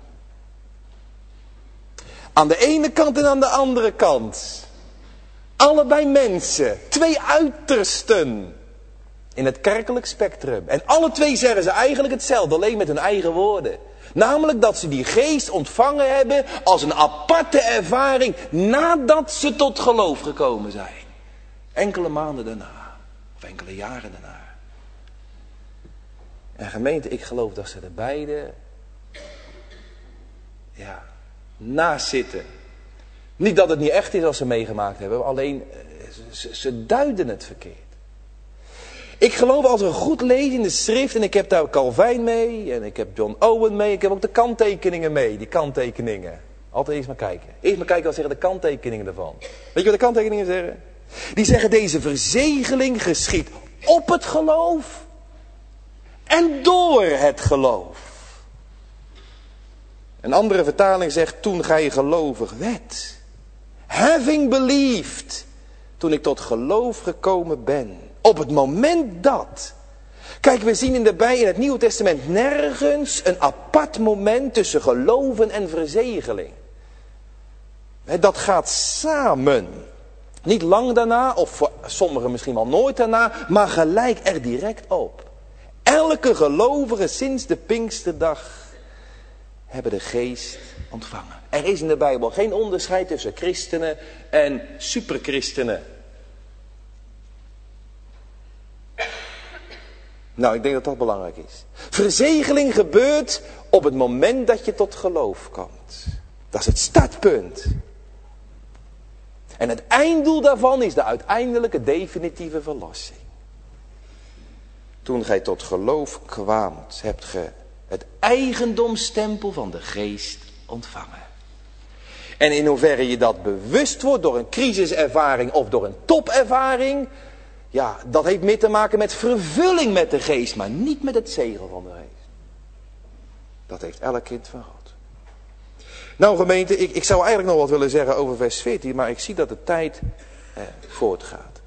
Aan de ene kant en aan de andere kant. Allebei mensen. Twee uitersten. In het kerkelijk spectrum. En alle twee zeggen ze eigenlijk hetzelfde. Alleen met hun eigen woorden. Namelijk dat ze die geest ontvangen hebben als een aparte ervaring nadat ze tot geloof gekomen zijn. Enkele maanden daarna. Of enkele jaren daarna. En gemeente, ik geloof dat ze er beide naast zitten. Niet dat het niet echt is als ze meegemaakt hebben. Alleen ze duiden het verkeerd. Ik geloof als we goed lezen in de schrift, en ik heb daar Calvijn mee, en ik heb John Owen mee, ik heb ook de kanttekeningen mee, die kanttekeningen. Altijd eerst maar kijken. Eerst maar kijken wat zeggen de kanttekeningen ervan. Weet je wat de kanttekeningen zeggen? Die zeggen deze verzegeling geschiet op het geloof en door het geloof. Een andere vertaling zegt toen gij gelovig werd. Having believed. Toen ik tot geloof gekomen ben. Op het moment dat. Kijk, we zien in het Nieuwe Testament nergens een apart moment tussen geloven en verzegeling. Dat gaat samen. Niet lang daarna, of voor sommigen misschien wel nooit daarna, maar gelijk er direct op. Elke gelovige sinds de Pinksterdag hebben de geest ontvangen. Er is in de Bijbel geen onderscheid tussen christenen en superchristenen. Nou, ik denk dat dat belangrijk is. Verzegeling gebeurt op het moment dat je tot geloof komt. Dat is het startpunt. En het einddoel daarvan is de uiteindelijke definitieve verlossing. Toen gij tot geloof kwaamt, hebt ge het eigendomstempel van de geest ontvangen. En in hoeverre je dat bewust wordt door een crisiservaring of door een topervaring, ja, dat heeft meer te maken met vervulling met de geest, maar niet met het zegel van de geest. Dat heeft elk kind van God. Nou gemeente, ik zou eigenlijk nog wat willen zeggen over vers 14, maar ik zie dat de tijd voortgaat.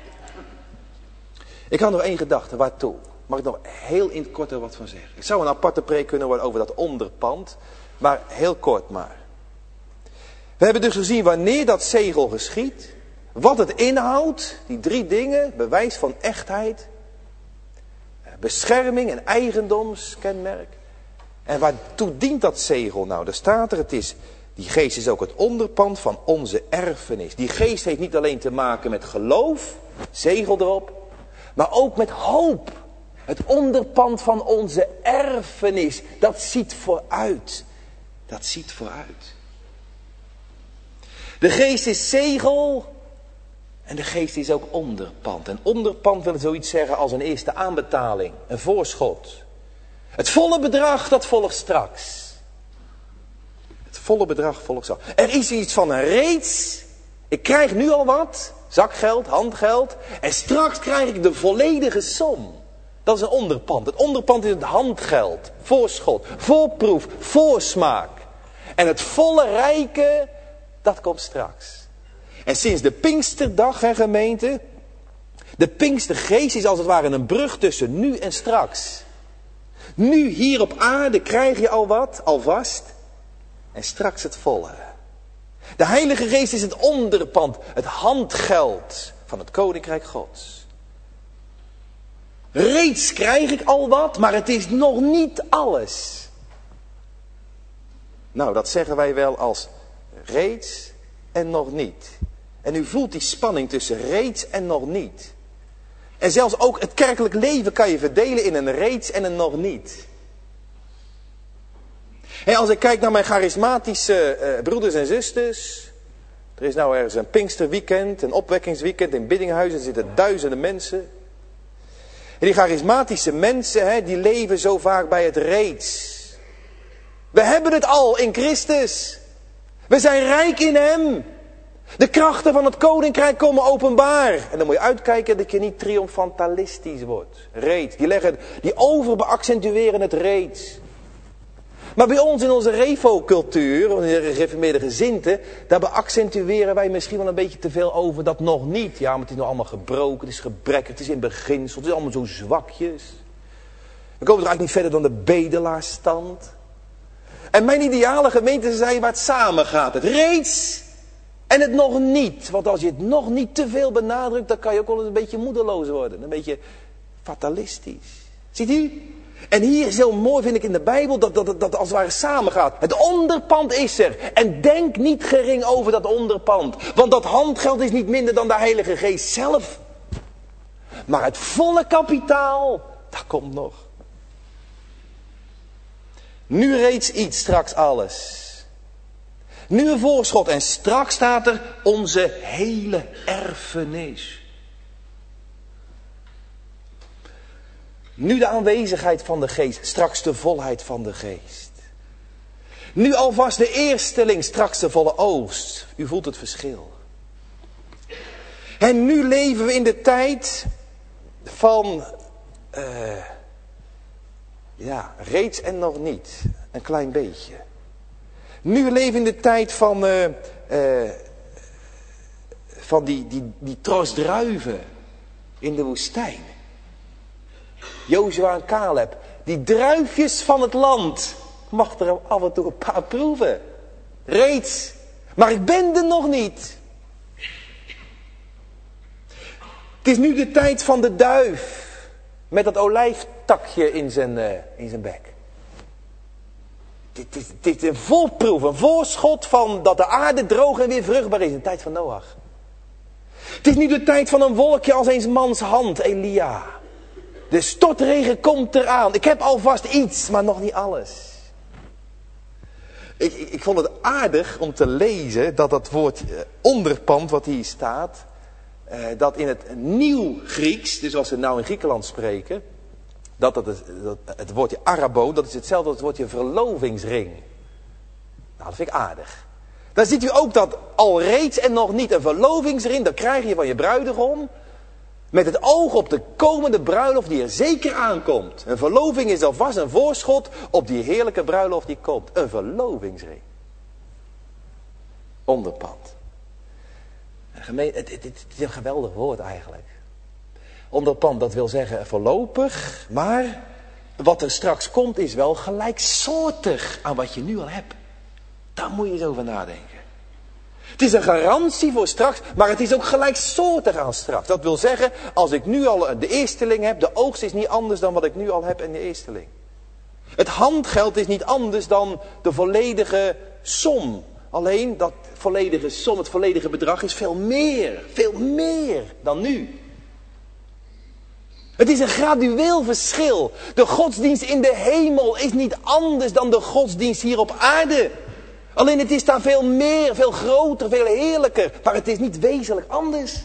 Ik had nog één gedachte, waartoe? Mag ik nog heel in het kort er wat van zeggen? Ik zou een aparte preek kunnen worden over dat onderpand, maar heel kort maar. We hebben dus gezien wanneer dat zegel geschiet, wat het inhoudt, die 3 dingen, bewijs van echtheid, bescherming en eigendomskenmerk. En waartoe dient dat zegel nou? Daar staat er, die geest is ook het onderpand van onze erfenis. Die geest heeft niet alleen te maken met geloof, zegel erop, maar ook met hoop. Het onderpand van onze erfenis, dat ziet vooruit. Dat ziet vooruit. De geest is zegel en de geest is ook onderpand. En onderpand wil zoiets zeggen als een eerste aanbetaling, een voorschot. Het volle bedrag, dat volgt straks. Het volle bedrag volgt straks. Er is iets van een reeds. Ik krijg nu al wat, zakgeld, handgeld. En straks krijg ik de volledige som. Dat is een onderpand. Het onderpand is het handgeld, voorschot, voorproef, voorsmaak. En het volle rijke, dat komt straks. En sinds de Pinksterdag, gemeente, de Pinkstergeest is als het ware een brug tussen nu en straks. Nu hier op aarde krijg je al wat, alvast. En straks het volle. De Heilige Geest is het onderpand, het handgeld van het Koninkrijk Gods. Reeds krijg ik al wat, maar het is nog niet alles. Nou, dat zeggen wij wel als reeds en nog niet. En u voelt die spanning tussen reeds en nog niet. En zelfs ook het kerkelijk leven kan je verdelen in een reeds en een nog niet. En als ik kijk naar mijn charismatische broeders en zusters. Er is nou ergens een Pinksterweekend, een opwekkingsweekend in Biddinghuizen. Er zitten duizenden mensen. En die charismatische mensen, die leven zo vaak bij het reeds. We hebben het al in Christus. We zijn rijk in hem. De krachten van het koninkrijk komen openbaar. En dan moet je uitkijken dat je niet triomfantalistisch wordt. Reeds. Die overbeaccentueren het reeds. Maar bij ons in onze revo-cultuur, in de gereformeerde gezinten, daar beaccentueren wij misschien wel een beetje te veel over dat nog niet. Ja, maar het is nog allemaal gebroken, het is gebrekkig, het is in beginsel, het is allemaal zo zwakjes. We komen er eigenlijk niet verder dan de bedelaarsstand. En mijn ideale gemeente zijn waar het samen gaat. Het reeds en het nog niet. Want als je het nog niet te veel benadrukt, dan kan je ook wel eens een beetje moedeloos worden. Een beetje fatalistisch. Ziet u? En hier is heel mooi, vind ik in de Bijbel, dat als het ware samengaat. Het onderpand is er. En denk niet gering over dat onderpand. Want dat handgeld is niet minder dan de Heilige Geest zelf. Maar het volle kapitaal, dat komt nog. Nu reeds iets, straks alles. Nu een voorschot en straks staat er onze hele erfenis. Nu de aanwezigheid van de geest, straks de volheid van de geest. Nu alvast de eersteling, straks de volle oogst. U voelt het verschil. En nu leven we in de tijd van, reeds en nog niet. Een klein beetje. Nu leven we in de tijd van die tros druiven in de woestijn. Jozua en Caleb, die druifjes van het land. Ik mag er af en toe een paar proeven. Reeds, maar ik ben er nog niet. Het is nu de tijd van de duif. Met dat olijftakje in zijn bek. Dit is een voorproef, een voorschot van dat de aarde droog en weer vruchtbaar is in de tijd van Noach. Het is nu de tijd van een wolkje als een mans hand, Elia. De stortregen komt eraan. Ik heb alvast iets, maar nog niet alles. Ik vond het aardig om te lezen dat woord onderpand wat hier staat, dat in het nieuw Grieks, dus als we nou in Griekenland spreken, dat het woordje arabo, dat is hetzelfde als het woordje verlovingsring. Nou, dat vind ik aardig. Dan ziet u ook dat al reeds en nog niet een verlovingsring, dat krijg je van je bruidegom, met het oog op de komende bruiloft die er zeker aankomt. Een verloving is alvast een voorschot op die heerlijke bruiloft die komt. Een verlovingsring. Onderpand. Het is een geweldig woord eigenlijk. Onderpand, dat wil zeggen voorlopig, maar wat er straks komt is wel gelijksoortig aan wat je nu al hebt. Daar moet je eens over nadenken. Het is een garantie voor straks, maar het is ook gelijksoortig aan straks. Dat wil zeggen, als ik nu al de eersteling heb, de oogst is niet anders dan wat ik nu al heb in de eersteling. Het handgeld is niet anders dan de volledige som. Alleen dat volledige som, het volledige bedrag is veel meer dan nu. Het is een gradueel verschil. De godsdienst in de hemel is niet anders dan de godsdienst hier op aarde. Alleen het is daar veel meer, veel groter, veel heerlijker. Maar het is niet wezenlijk anders.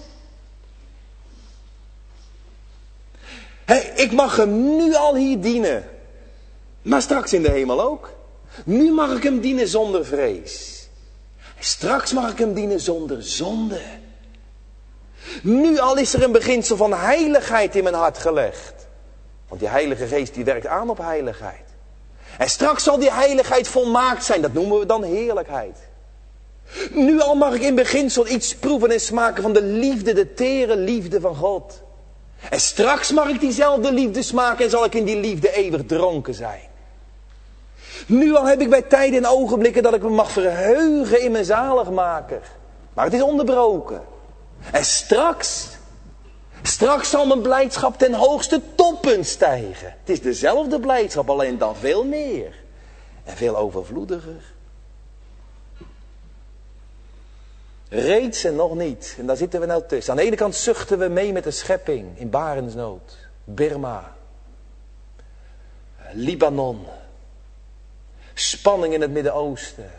Ik mag hem nu al hier dienen. Maar straks in de hemel ook. Nu mag ik hem dienen zonder vrees. Straks mag ik hem dienen zonder zonde. Nu al is er een beginsel van heiligheid in mijn hart gelegd. Want die Heilige Geest die werkt aan op heiligheid. En straks zal die heiligheid volmaakt zijn. Dat noemen we dan heerlijkheid. Nu al mag ik in beginsel iets proeven en smaken van de liefde, de tere liefde van God. En straks mag ik diezelfde liefde smaken en zal ik in die liefde eeuwig dronken zijn. Nu al heb ik bij tijden en ogenblikken dat ik me mag verheugen in mijn zaligmaker. Maar het is onderbroken. En straks zal mijn blijdschap ten hoogste toppunt stijgen. Het is dezelfde blijdschap, alleen dan veel meer. En veel overvloediger. Reeds en nog niet. En daar zitten we nou tussen. Aan de ene kant zuchten we mee met de schepping in barensnood. Birma. Libanon. Spanning in het Midden-Oosten.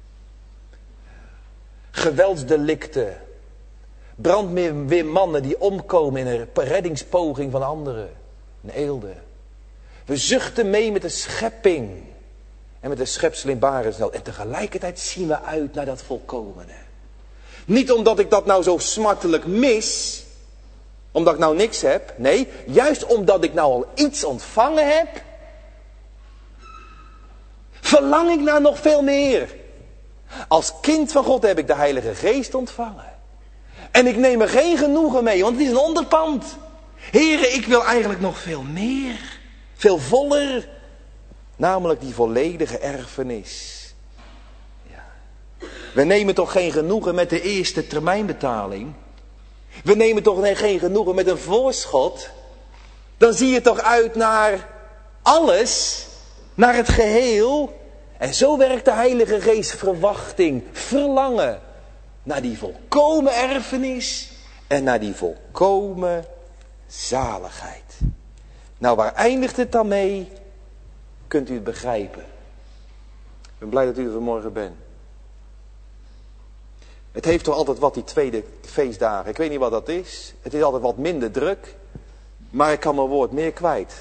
Geweldsdelicten. Brandweermannen die omkomen in een reddingspoging van anderen. In Eelde. We zuchten mee met de schepping. En met de schepsel in barensnood. En tegelijkertijd zien we uit naar dat volkomene. Niet omdat ik dat nou zo smartelijk mis. Omdat ik nou niks heb. Nee, juist omdat ik nou al iets ontvangen heb. Verlang ik naar nog veel meer? Als kind van God heb ik de Heilige Geest ontvangen. En ik neem er geen genoegen mee, want het is een onderpand. Here, ik wil eigenlijk nog veel meer. Veel voller. Namelijk die volledige erfenis. Ja. We nemen toch geen genoegen met de eerste termijnbetaling? We nemen toch geen genoegen met een voorschot? Dan zie je toch uit naar alles, naar het geheel. En zo werkt de Heilige Geest verwachting, verlangen naar die volkomen erfenis en naar die volkomen zaligheid. Nou, waar eindigt het dan mee? Kunt u het begrijpen? Ik ben blij dat u er vanmorgen bent. Het heeft toch altijd wat, die tweede feestdagen. Ik weet niet wat dat is. Het is altijd wat minder druk. Maar ik kan mijn woord meer kwijt.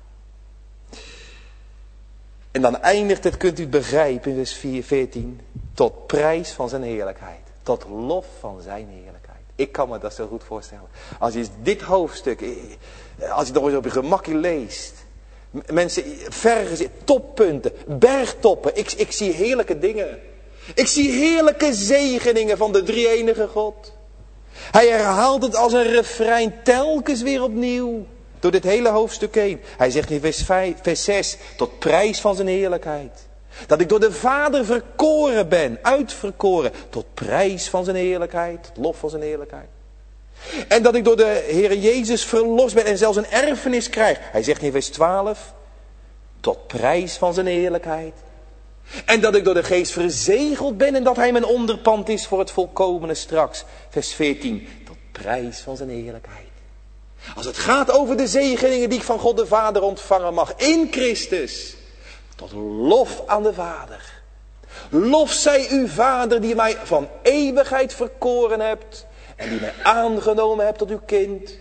En dan eindigt het, kunt u het begrijpen, in vers 14. Tot prijs van zijn heerlijkheid. Tot lof van zijn heerlijkheid. Ik kan me dat zo goed voorstellen. Als je dit hoofdstuk, als je het nog eens op je gemakje leest. Mensen vergen, toppunten, bergtoppen. Ik zie heerlijke dingen. Ik zie heerlijke zegeningen van de drie-enige God. Hij herhaalt het als een refrein telkens weer opnieuw. Door dit hele hoofdstuk heen. Hij zegt in vers 6. Tot prijs van zijn heerlijkheid. Dat ik door de Vader verkoren ben. Uitverkoren. Tot prijs van zijn heerlijkheid. Tot lof van zijn heerlijkheid. En dat ik door de Heere Jezus verlost ben. En zelfs een erfenis krijg. Hij zegt in vers 12. Tot prijs van zijn heerlijkheid. En dat ik door de Geest verzegeld ben. En dat hij mijn onderpand is voor het volkomene straks. Vers 14. Tot prijs van zijn heerlijkheid. Als het gaat over de zegeningen die ik van God de Vader ontvangen mag. In Christus. Tot lof aan de Vader. Lof zij uw Vader die mij van eeuwigheid verkoren hebt. En die mij aangenomen hebt tot uw kind.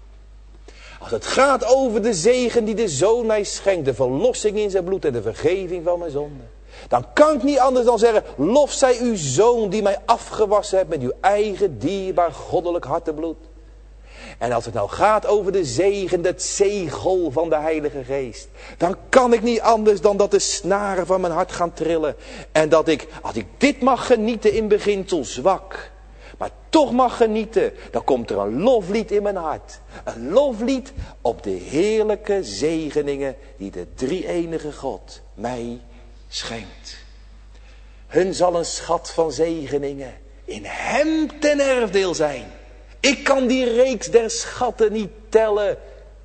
Als het gaat over de zegen die de Zoon mij schenkt. De verlossing in zijn bloed en de vergeving van mijn zonden. Dan kan ik niet anders dan zeggen. Lof zij uw Zoon die mij afgewassen hebt met uw eigen dierbaar goddelijk hartebloed. En als het nou gaat over de zegen, het zegel van de Heilige Geest. Dan kan ik niet anders dan dat de snaren van mijn hart gaan trillen. En dat ik, als ik dit mag genieten in beginsel zwak. Maar toch mag genieten. Dan komt er een loflied in mijn hart. Een loflied op de heerlijke zegeningen die de drie-enige God mij schenkt. Hun zal een schat van zegeningen in hem ten erfdeel zijn. Ik kan die reeks der schatten niet tellen,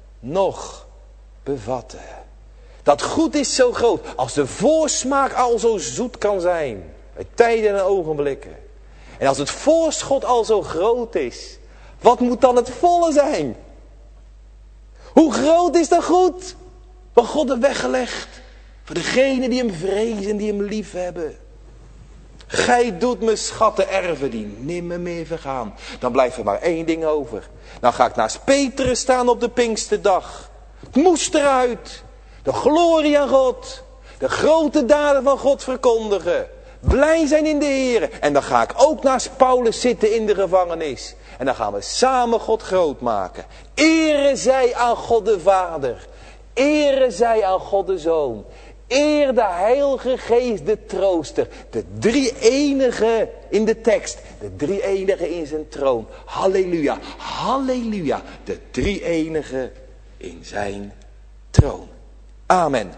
noch bevatten. Dat goed is zo groot, als de voorsmaak al zo zoet kan zijn. Bij tijden en ogenblikken. En als het voorschot al zo groot is, wat moet dan het volle zijn? Hoe groot is dat goed? Wat God heeft weggelegd. Voor degenen die hem vrezen, die hem lief hebben. Gij doet me schatten erven die nimmer meer vergaan. Dan blijft er maar één ding over. Dan ga ik naast Petrus staan op de Pinksterdag. Het moest eruit. De glorie aan God. De grote daden van God verkondigen. Blij zijn in de Heer. En dan ga ik ook naast Paulus zitten in de gevangenis. En dan gaan we samen God groot maken. Ere zij aan God de Vader. Ere zij aan God de Zoon. Eer de Heilige Geest, de trooster. De drie-enige in de tekst. De drie-enige in zijn troon. Halleluja, halleluja. De drie-enige in zijn troon. Amen.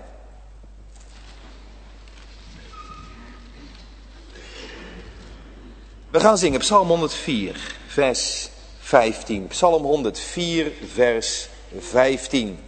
We gaan zingen Psalm 104, vers 15. Psalm 104, vers 15.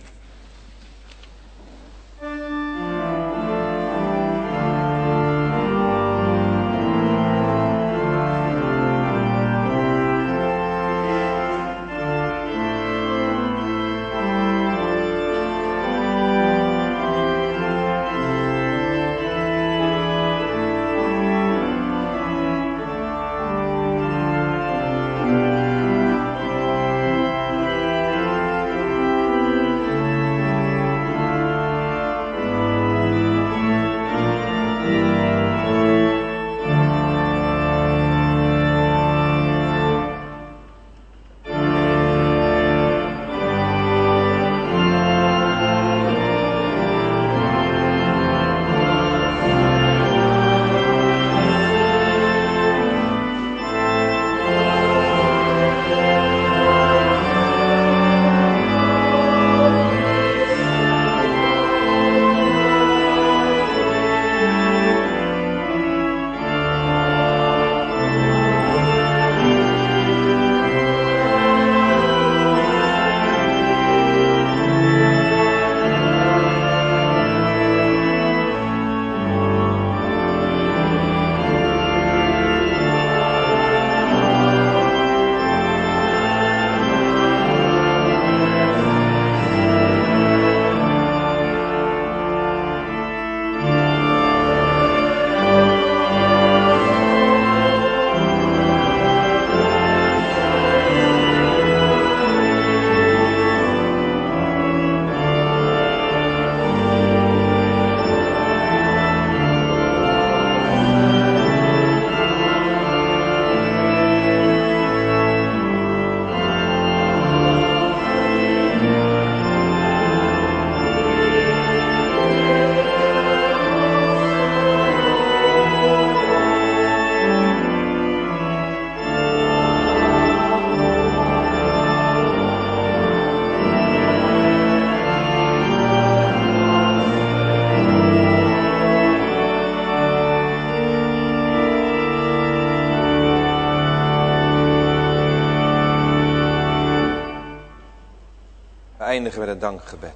We eindigen met een dankgebed.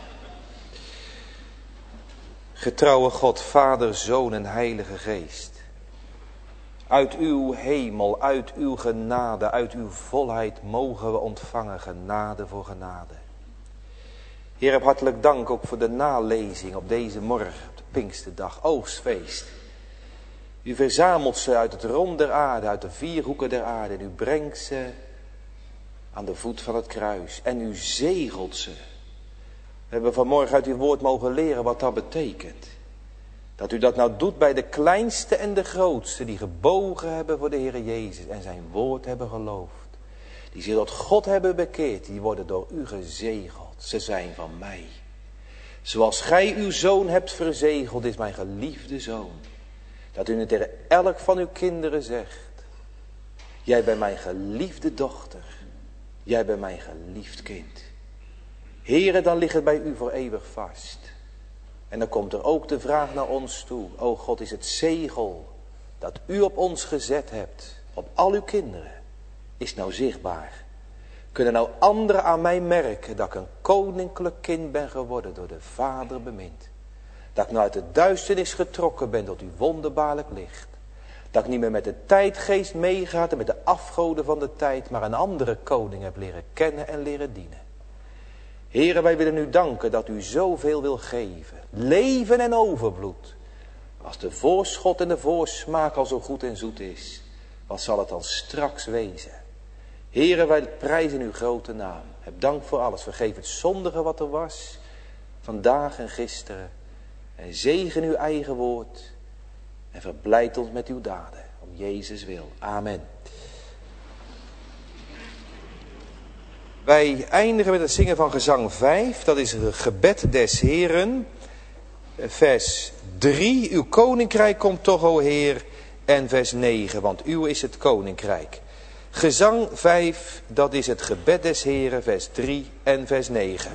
Getrouwe God, Vader, Zoon en Heilige Geest. Uit uw hemel, uit uw genade, uit uw volheid mogen we ontvangen genade voor genade. Heer, heb hartelijk dank ook voor de nalezing op deze morgen, op de Pinksterdag, oogstfeest. U verzamelt ze uit het rond der aarde, uit de vier hoeken der aarde. En u brengt ze aan de voet van het kruis. En u zegelt ze. We hebben vanmorgen uit uw woord mogen leren wat dat betekent. Dat u dat nou doet bij de kleinste en de grootste die gebogen hebben voor de Heer Jezus en zijn woord hebben geloofd. Die zich tot God hebben bekeerd, die worden door u gezegeld. Ze zijn van mij. Zoals gij uw zoon hebt verzegeld, is mijn geliefde zoon. Dat u het tegen elk van uw kinderen zegt. Jij bent mijn geliefde dochter. Jij bent mijn geliefd kind. Heere, dan ligt het bij u voor eeuwig vast. En dan komt er ook de vraag naar ons toe. O God, is het zegel dat u op ons gezet hebt, op al uw kinderen, is nou zichtbaar? Kunnen nou anderen aan mij merken dat ik een koninklijk kind ben geworden, door de Vader bemind? Dat ik nou uit de duisternis getrokken ben tot uw wonderbaarlijk licht. Dat ik niet meer met de tijdgeest meegaat en met de afgoden van de tijd, maar een andere koning heb leren kennen en leren dienen. Heren, wij willen u danken dat u zoveel wil geven. Leven en overvloed. Als de voorschot en de voorsmaak al zo goed en zoet is, wat zal het dan straks wezen? Heren, wij prijzen uw grote naam. Heb dank voor alles. Vergeef het zondige wat er was, vandaag en gisteren. En zegen uw eigen woord. En verblijd ons met uw daden. Om Jezus wil. Amen. Wij eindigen met het zingen van gezang 5. Dat is het gebed des Heren. Vers 3. Uw koninkrijk komt toch, o Heer. En vers 9. Want uw is het koninkrijk. Gezang 5. Dat is het gebed des Heren. Vers 3 en vers 9.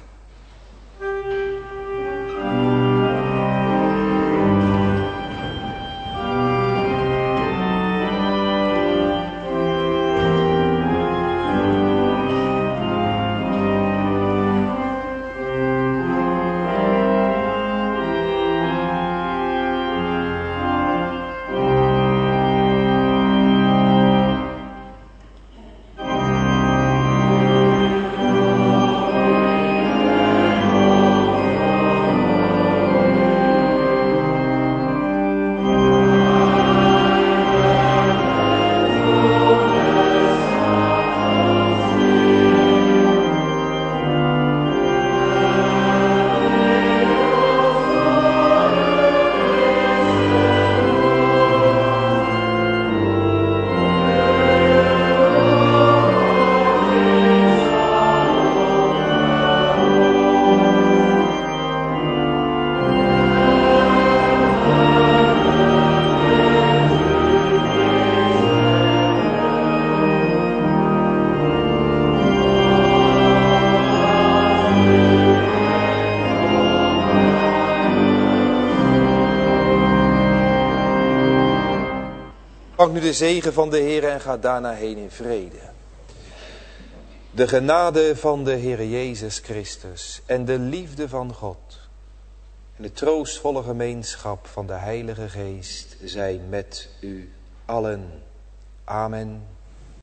Ontvang nu de zegen van de Heer en ga daarna heen in vrede. De genade van de Heer Jezus Christus en de liefde van God en de troostvolle gemeenschap van de Heilige Geest zijn met u allen. Amen.